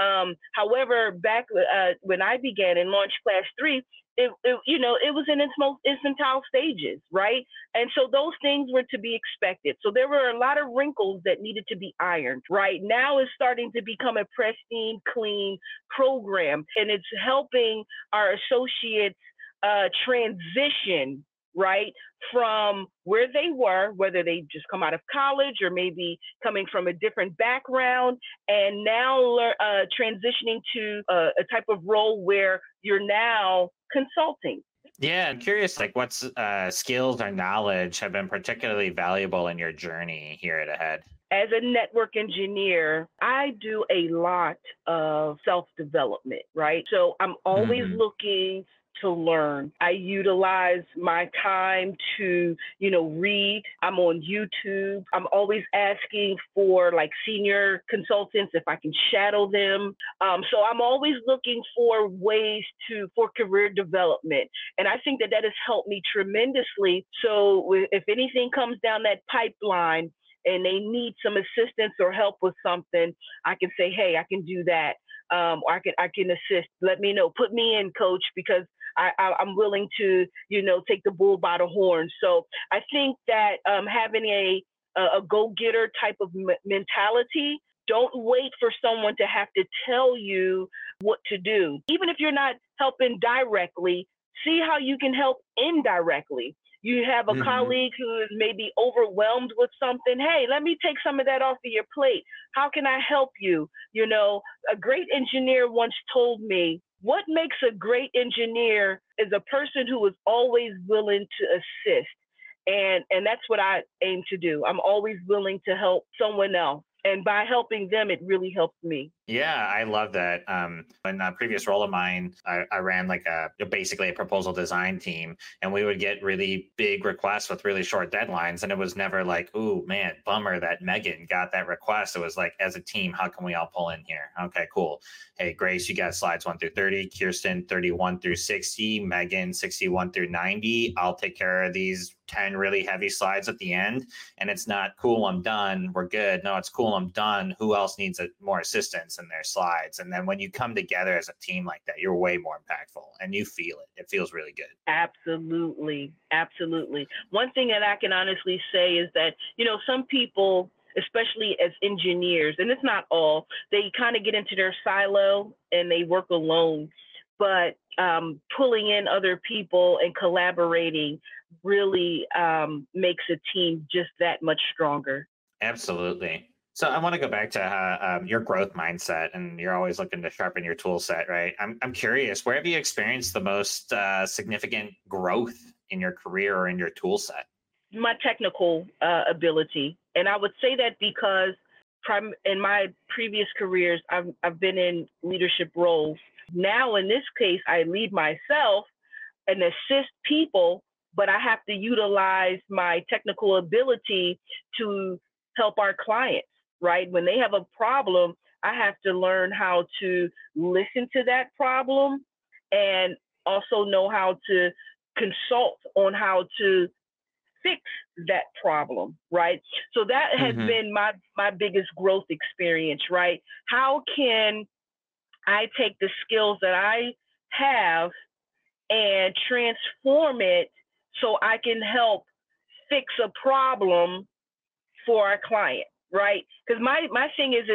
However, back when I began in Launch Class 3. It was in its most infantile stages, right? And so those things were to be expected. So there were a lot of wrinkles that needed to be ironed, right? Now it's starting to become a pristine, clean program, and it's helping our associates transition, right, from where they were, whether they just come out of college or maybe coming from a different background, and now transitioning to a type of role where you're now consulting. Yeah, I'm curious, like what skills or knowledge have been particularly valuable in your journey here at AHEAD? As a network engineer, I do a lot of self-development, right? So I'm always looking to learn. I utilize my time to, read. I'm on YouTube. I'm always asking for like senior consultants if I can shadow them. So I'm always looking for ways for career development. And I think that has helped me tremendously. So if anything comes down that pipeline and they need some assistance or help with something, I can say, hey, I can do that. Or I can assist. Let me know. Put me in, coach, because I'm willing to, take the bull by the horn. So I think that having a go-getter type of mentality, don't wait for someone to have to tell you what to do. Even if you're not helping directly, see how you can help indirectly. You have a colleague who is maybe overwhelmed with something. Hey, let me take some of that off of your plate. How can I help you? A great engineer once told me, what makes a great engineer is a person who is always willing to assist. And that's what I aim to do. I'm always willing to help someone else. And by helping them, it really helps me. Yeah, I love that. In a previous role of mine, I ran like basically a proposal design team, and we would get really big requests with really short deadlines. And it was never like, ooh, man, bummer that Megan got that request. It was like, as a team, how can we all pull in here? Okay, cool. Hey, Grace, you got slides 1 through 30, Kirsten, 31 through 60, Megan, 61 through 90. I'll take care of these 10 really heavy slides at the end. And it's not cool, I'm done, we're good. No, it's cool, I'm done. Who else needs more assistance in their slides? And then when you come together as a team like that, you're way more impactful and you feel it. It feels really good. Absolutely. Absolutely. One thing that I can honestly say is that, some people, especially as engineers, and it's not all, they kind of get into their silo and they work alone. But pulling in other people and collaborating really makes a team just that much stronger. Absolutely. So I want to go back to your growth mindset, and you're always looking to sharpen your tool set, right? I'm curious, where have you experienced the most significant growth in your career or in your tool set? My technical ability. And I would say that because in my previous careers, I've been in leadership roles. Now, in this case, I lead myself and assist people, but I have to utilize my technical ability to help our clients, right? When they have a problem, I have to learn how to listen to that problem and also know how to consult on how to fix that problem, right? So that has been my biggest growth experience, right? How can I take the skills that I have and transform it so I can help fix a problem for our client, right? Because my thing is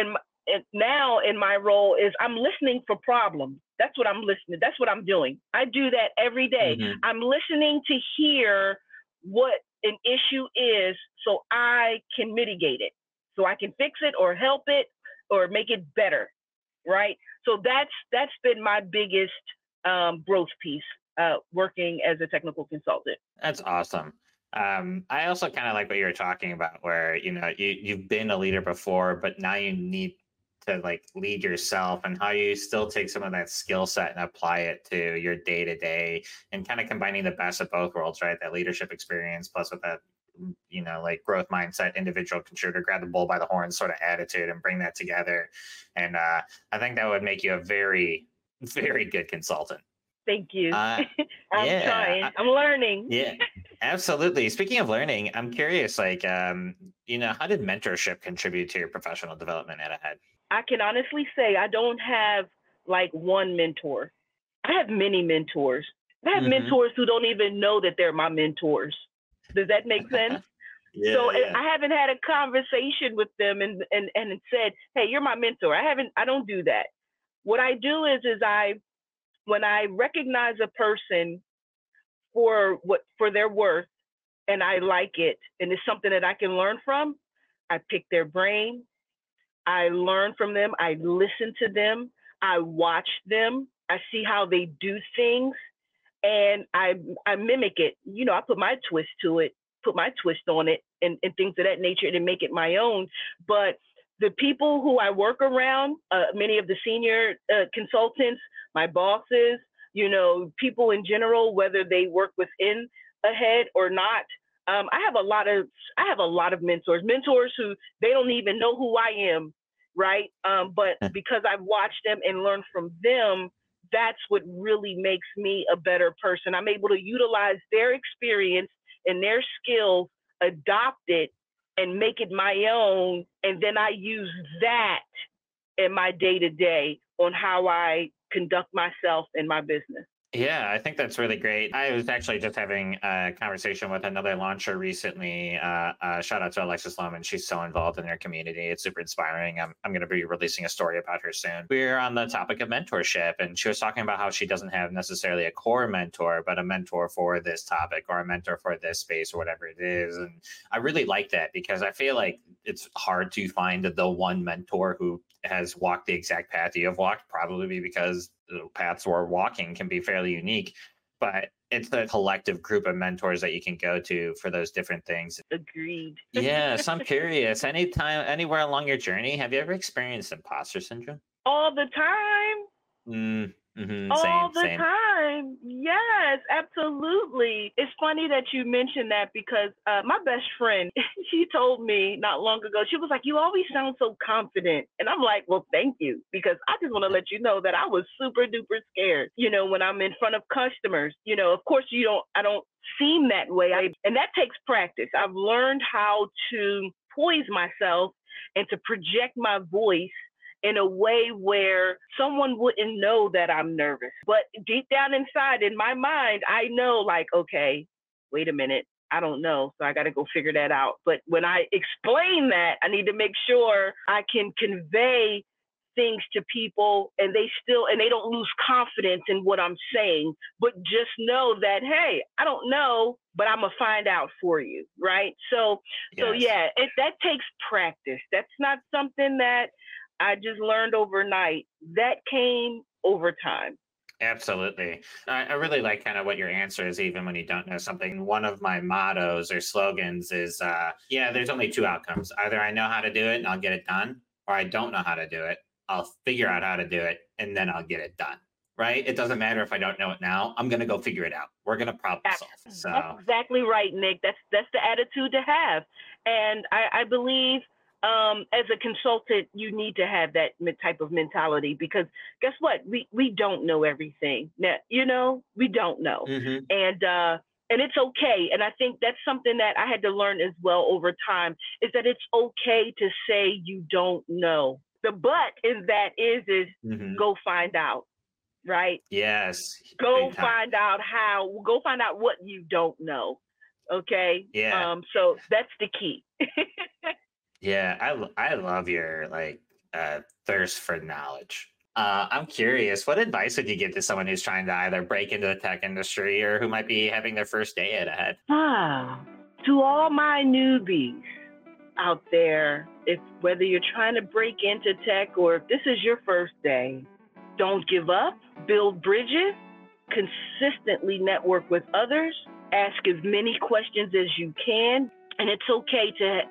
now in my role is I'm listening for problems. That's what I'm listening. That's what I'm doing. I do that every day. I'm listening to hear what an issue is so I can mitigate it, so I can fix it or help it or make it better, right? So that's been my biggest growth piece, working as a technical consultant. That's awesome. I also kind of like what you were talking about, where you've been a leader before, but now you need to like lead yourself, and how you still take some of that skill set and apply it to your day to day, and kind of combining the best of both worlds, right? That leadership experience plus with that like growth mindset, individual contributor, grab the bull by the horns sort of attitude, and bring that together. And I think that would make you a very, very good consultant. Thank you. I'm trying. I'm learning. Yeah, absolutely. Speaking of learning, I'm curious, like, how did mentorship contribute to your professional development at AHEAD? I can honestly say I don't have like one mentor. I have many mentors. I have mentors who don't even know that they're my mentors. Does that make sense? So I haven't had a conversation with them and said, hey, you're my mentor. I don't do that. What I do is when I recognize a person for their worth and I like it and it's something that I can learn from, I pick their brain, I learn from them, I listen to them, I watch them, I see how they do things, and I mimic it. I put my twist to it, put my twist on it and things of that nature and make it my own. But the people who I work around, many of the senior consultants, my bosses, people in general, whether they work within a head or not. I have a lot of mentors who they don't even know who I am, right? But because I've watched them and learned from them, that's what really makes me a better person. I'm able to utilize their experience and their skills, adopt it, and make it my own. And then I use that in my day-to-day on how I conduct myself in my business. Yeah, I think that's really great. I was actually just having a conversation with another launcher recently. Shout out to Alexis Lohman. She's so involved in her community. It's super inspiring. I'm going to be releasing a story about her soon. We're on the topic of mentorship, and she was talking about how she doesn't have necessarily a core mentor, but a mentor for this topic or a mentor for this space or whatever it is. And I really like that because I feel like it's hard to find the one mentor who has walked the exact path you have walked, probably because the paths we're walking can be fairly unique, but it's a collective group of mentors that you can go to for those different things. Agreed. Yeah. So I'm curious, anywhere along your journey, have you ever experienced imposter syndrome? All the time. All the time. Yes, absolutely. It's funny that you mentioned that because my best friend, she told me not long ago, she was like, you always sound so confident. And I'm like, well, thank you. Because I just want to let you know that I was super duper scared, when I'm in front of customers, of course, I don't seem that way. And that takes practice. I've learned how to poise myself and to project my voice in a way where someone wouldn't know that I'm nervous. But deep down inside, in my mind, I know like, okay, wait a minute, I don't know. So I got to go figure that out. But when I explain that, I need to make sure I can convey things to people and they don't lose confidence in what I'm saying, but just know that, hey, I don't know, but I'm gonna find out for you. Right. So yeah, that takes practice. That's not something that I just learned overnight. That came over time. Absolutely. I really like kind of what your answer is, even when you don't know something. One of my mottos or slogans is, there's only two outcomes. Either I know how to do it and I'll get it done, or I don't know how to do it. I'll figure out how to do it and then I'll get it done. Right? It doesn't matter if I don't know it now. I'm going to go figure it out. We're going to problem solve. So that's exactly right, Nick. That's the attitude to have. And I believe as a consultant, you need to have that type of mentality because guess what? We don't know everything. Now, we don't know. Mm-hmm. And it's okay. And I think that's something that I had to learn as well over time is that it's okay to say you don't know. The but in that is mm-hmm. Go find out. Right? Yes. Go find out what you don't know. Okay? Yeah. So that's the key. Yeah, I love your thirst for knowledge. I'm curious, what advice would you give to someone who's trying to either break into the tech industry or who might be having their first day at Ahead? To all my newbies out there, whether you're trying to break into tech or if this is your first day, don't give up, build bridges, consistently network with others, ask as many questions as you can, and it's okay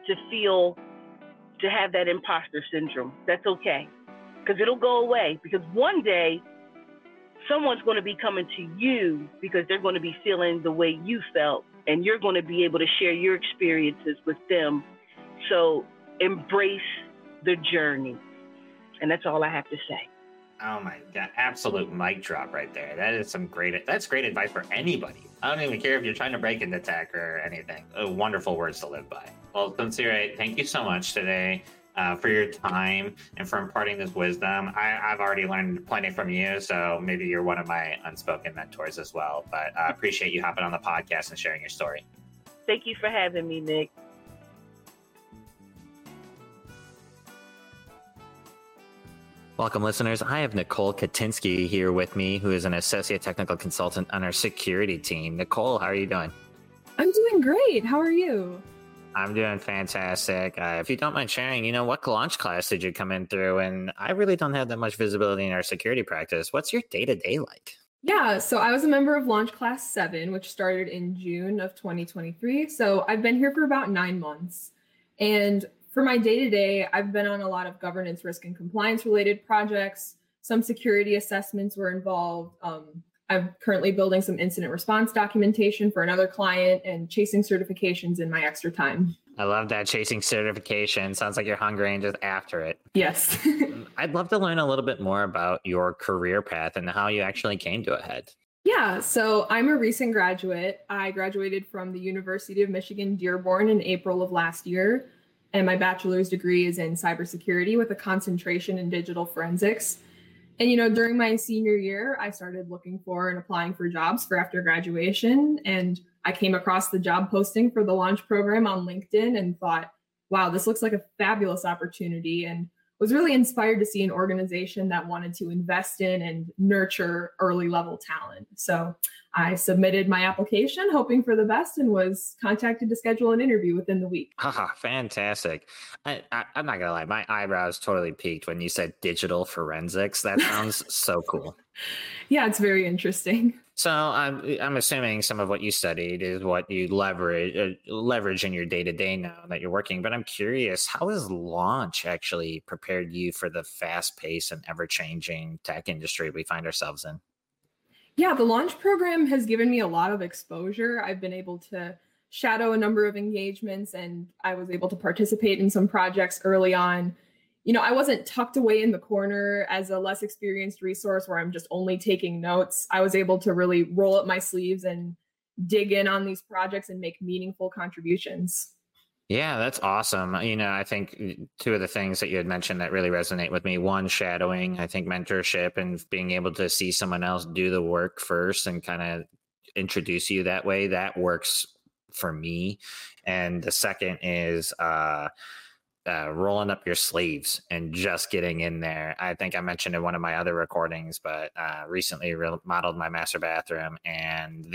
to have that imposter syndrome. That's okay, because it'll go away. Because one day, someone's going to be coming to you because they're going to be feeling the way you felt, and you're going to be able to share your experiences with them. So embrace the journey. And that's all I have to say. Oh my God, absolute mic drop right there. That's great advice for anybody. I don't even care if you're trying to break into tech or anything. Wonderful words to live by. Well, Sincere, thank you so much today for your time and for imparting this wisdom. I've already learned plenty from you, so maybe you're one of my unspoken mentors as well. But I appreciate you hopping on the podcast and sharing your story. Thank you for having me, Nick. Welcome, listeners. I have Nicole Katinsky here with me, who is an associate technical consultant on our security team. Nicole, how are you doing? I'm doing great. How are you? I'm doing fantastic. If you don't mind sharing, what launch class did you come in through? And I really don't have that much visibility in our security practice. What's your day-to-day like? Yeah, so I was a member of Launch Class 7, which started in June of 2023. So I've been here for about 9 months. And for my day-to-day, I've been on a lot of governance, risk, and compliance related projects. Some security assessments were involved. I'm currently building some incident response documentation for another client and chasing certifications in my extra time. I love that, chasing certification. Sounds like you're hungry and just after it. Yes. I'd love to learn a little bit more about your career path and how you actually came to AHEAD. Yeah, so I'm a recent graduate. I graduated from the University of Michigan Dearborn in April of last year, and my bachelor's degree is in cybersecurity with a concentration in digital forensics. And, during my senior year, I started looking for and applying for jobs for after graduation. And I came across the job posting for the launch program on LinkedIn and thought, wow, this looks like a fabulous opportunity. And was really inspired to see an organization that wanted to invest in and nurture early level talent. So I submitted my application, hoping for the best, and was contacted to schedule an interview within the week. Fantastic. I'm not going to lie. My eyebrows totally peaked when you said digital forensics. That sounds so cool. Yeah, it's very interesting. So I'm assuming some of what you studied is what you leverage in your day-to-day now that you're working. But I'm curious, how has launch actually prepared you for the fast-paced and ever-changing tech industry we find ourselves in? Yeah, the launch program has given me a lot of exposure. I've been able to shadow a number of engagements, and I was able to participate in some projects early on. I wasn't tucked away in the corner as a less experienced resource where I'm just only taking notes. I was able to really roll up my sleeves and dig in on these projects and make meaningful contributions. Yeah, that's awesome. I think two of the things that you had mentioned that really resonate with me, one, shadowing, I think mentorship and being able to see someone else do the work first and kind of introduce you that way, that works for me. And the second is rolling up your sleeves and just getting in there. I think I mentioned in one of my other recordings, but recently remodeled my master bathroom, and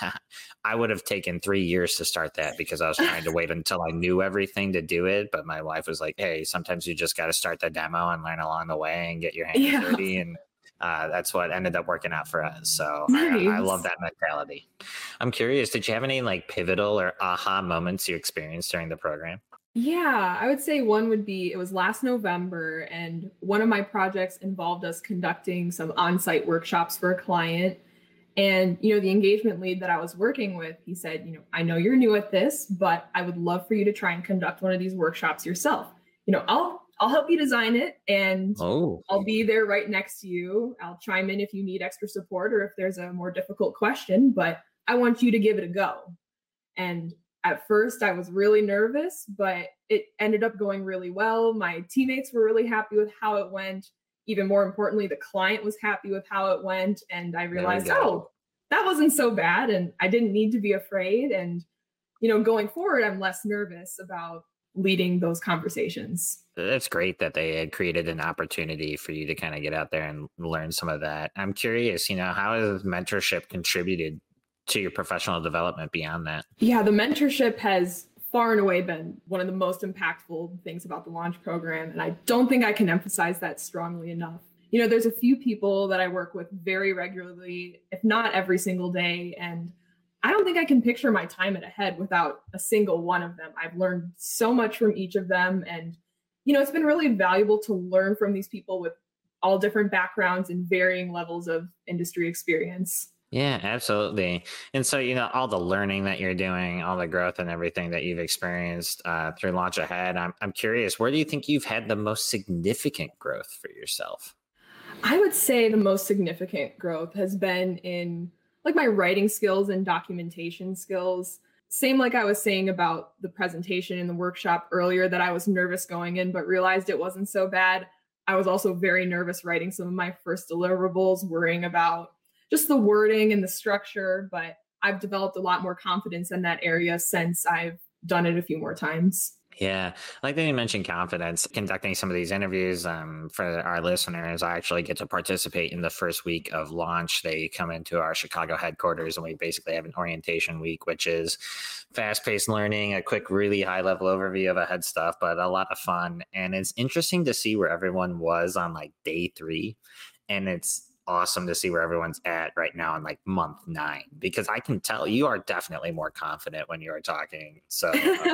I would have taken 3 years to start that because I was trying to wait until I knew everything to do it. But my wife was like, hey, sometimes you just got to start the demo and learn along the way and get your hands dirty. And that's what ended up working out for us. So nice. I love that mentality. I'm curious, did you have any pivotal or aha moments you experienced during the program? Yeah, I would say one would be, it was last November, and one of my projects involved us conducting some on-site workshops for a client. And, the engagement lead that I was working with, he said, I know you're new at this, but I would love for you to try and conduct one of these workshops yourself. I'll help you design it, and I'll be there right next to you. I'll chime in if you need extra support or if there's a more difficult question, but I want you to give it a go. And at first, I was really nervous, but it ended up going really well. My teammates were really happy with how it went. Even more importantly, the client was happy with how it went. And I realized, that wasn't so bad. And I didn't need to be afraid. And, going forward, I'm less nervous about leading those conversations. That's great that they had created an opportunity for you to kind of get out there and learn some of that. I'm curious, how has mentorship contributed to your professional development beyond that? Yeah, the mentorship has far and away been one of the most impactful things about the launch program. And I don't think I can emphasize that strongly enough. There's a few people that I work with very regularly, if not every single day. And I don't think I can picture my time at AHEAD without a single one of them. I've learned so much from each of them. And, it's been really valuable to learn from these people with all different backgrounds and varying levels of industry experience. Yeah, absolutely. And so, all the learning that you're doing, all the growth and everything that you've experienced through Launch AHEAD, I'm curious, where do you think you've had the most significant growth for yourself? I would say the most significant growth has been in my writing skills and documentation skills. Same like I was saying about the presentation in the workshop earlier, that I was nervous going in, but realized it wasn't so bad. I was also very nervous writing some of my first deliverables, worrying about just the wording and the structure, but I've developed a lot more confidence in that area since I've done it a few more times. Yeah, like that you mentioned confidence. Conducting some of these interviews for our listeners, I actually get to participate in the first week of launch. They come into our Chicago headquarters and we basically have an orientation week, which is fast-paced learning, a quick, really high-level overview of AHEAD stuff, but a lot of fun. And it's interesting to see where everyone was on day 3. And it's awesome to see where everyone's at right now in month 9, because I can tell you are definitely more confident when you are talking. So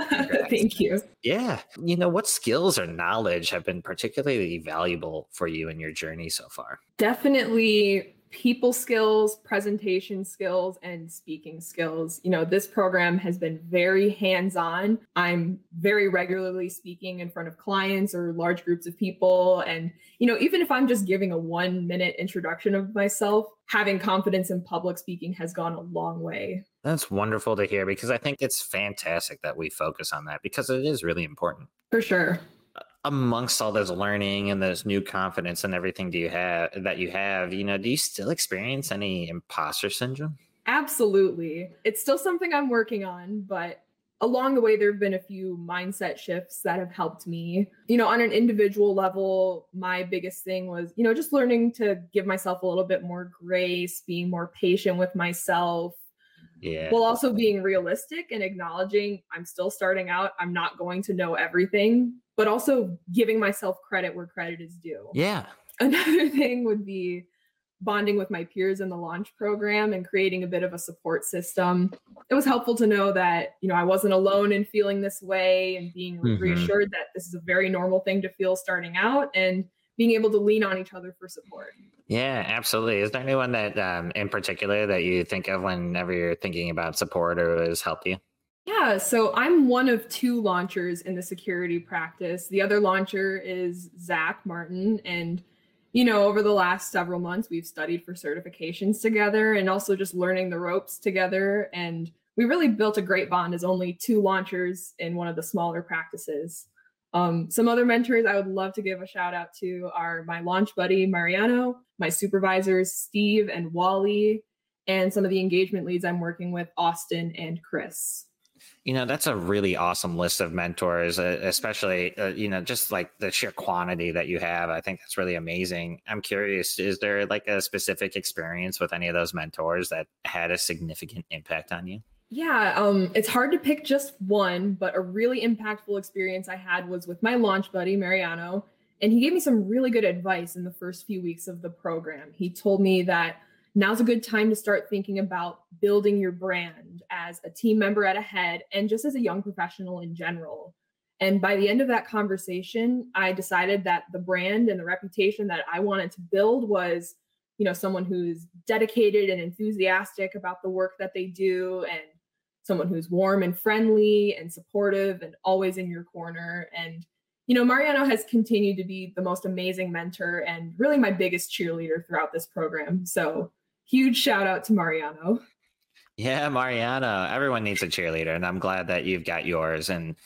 thank you. Yeah. What skills or knowledge have been particularly valuable for you in your journey so far? Definitely people skills, presentation skills, and speaking skills. This program has been very hands-on. I'm very regularly speaking in front of clients or large groups of people. And, even if I'm just giving a 1-minute introduction of myself, having confidence in public speaking has gone a long way. That's wonderful to hear, because I think it's fantastic that we focus on that, because it is really important. For sure. Amongst all this learning and this new confidence and everything do you have, do you still experience any imposter syndrome? Absolutely. It's still something I'm working on, but along the way, there have been a few mindset shifts that have helped me. On an individual level, my biggest thing was, just learning to give myself a little bit more grace, being more patient with myself. Yeah. While also being realistic and acknowledging I'm still starting out. I'm not going to know everything, but also giving myself credit where credit is due. Yeah. Another thing would be bonding with my peers in the launch program and creating a bit of a support system. It was helpful to know that, I wasn't alone in feeling this way, and being reassured that this is a very normal thing to feel starting out, and being able to lean on each other for support. Yeah, absolutely. Is there anyone that in particular that you think of whenever you're thinking about support or has helped you? Yeah, so I'm one of 2 launchers in the security practice. The other launcher is Zach Martin. And, over the last several months, we've studied for certifications together and also just learning the ropes together. And we really built a great bond as only 2 launchers in one of the smaller practices. Some other mentors I would love to give a shout out to are my launch buddy, Mariano, my supervisors, Steve and Wally, and some of the engagement leads I'm working with, Austin and Chris. That's a really awesome list of mentors, especially, just like the sheer quantity that you have. I think that's really amazing. I'm curious, is there like a specific experience with any of those mentors that had a significant impact on you? Yeah, it's hard to pick just one, but a really impactful experience I had was with my launch buddy, Mariano, and he gave me some really good advice in the first few weeks of the program. He told me that now's a good time to start thinking about building your brand as a team member at AHEAD and just as a young professional in general. And by the end of that conversation, I decided that the brand and the reputation that I wanted to build was, someone who's dedicated and enthusiastic about the work that they do, and someone who's warm and friendly and supportive and always in your corner. And, Mariano has continued to be the most amazing mentor and really my biggest cheerleader throughout this program. So huge shout out to Mariano. Yeah, Mariano. Everyone needs a cheerleader, and I'm glad that you've got yours. And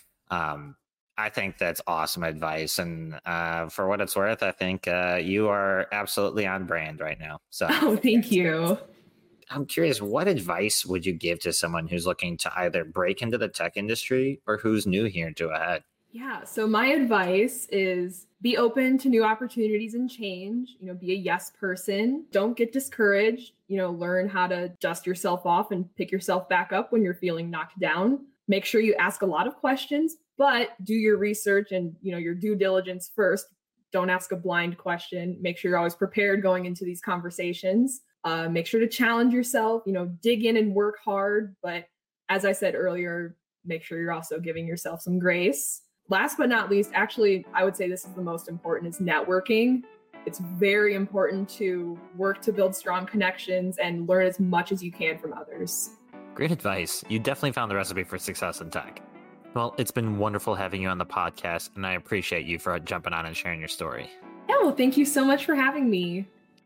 I think that's awesome advice. And for what it's worth, I think you are absolutely on brand right now. So, thank you. I'm curious, what advice would you give to someone who's looking to either break into the tech industry or who's new here to AHEAD? Yeah, so my advice is be open to new opportunities and change, be a yes person. Don't get discouraged, learn how to dust yourself off and pick yourself back up when you're feeling knocked down. Make sure you ask a lot of questions, but do your research and, your due diligence first. Don't ask a blind question. Make sure you're always prepared going into these conversations. Make sure to challenge yourself, dig in and work hard. But as I said earlier, make sure you're also giving yourself some grace. Last but not least, actually, I would say this is the most important, is networking. It's very important to work to build strong connections and learn as much as you can from others. Great advice. You definitely found the recipe for success in tech. Well, it's been wonderful having you on the podcast, and I appreciate you for jumping on and sharing your story. Yeah, well, thank you so much for having me.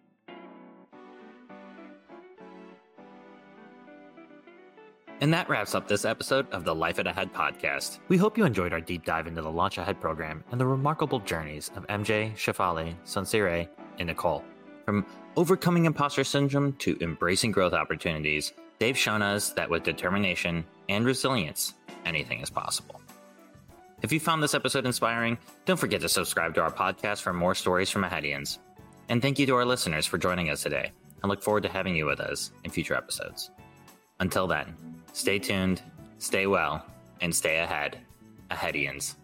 And that wraps up this episode of the Life at AHEAD podcast. We hope you enjoyed our deep dive into the Launch AHEAD program and the remarkable journeys of MJ, Shefali, Sansire, and Nicole. From overcoming imposter syndrome to embracing growth opportunities, they've shown us that with determination and resilience, anything is possible. If you found this episode inspiring, don't forget to subscribe to our podcast for more stories from AHEADians. And thank you to our listeners for joining us today. I look forward to having you with us in future episodes. Until then, stay tuned, stay well, and stay ahead. AHEADians.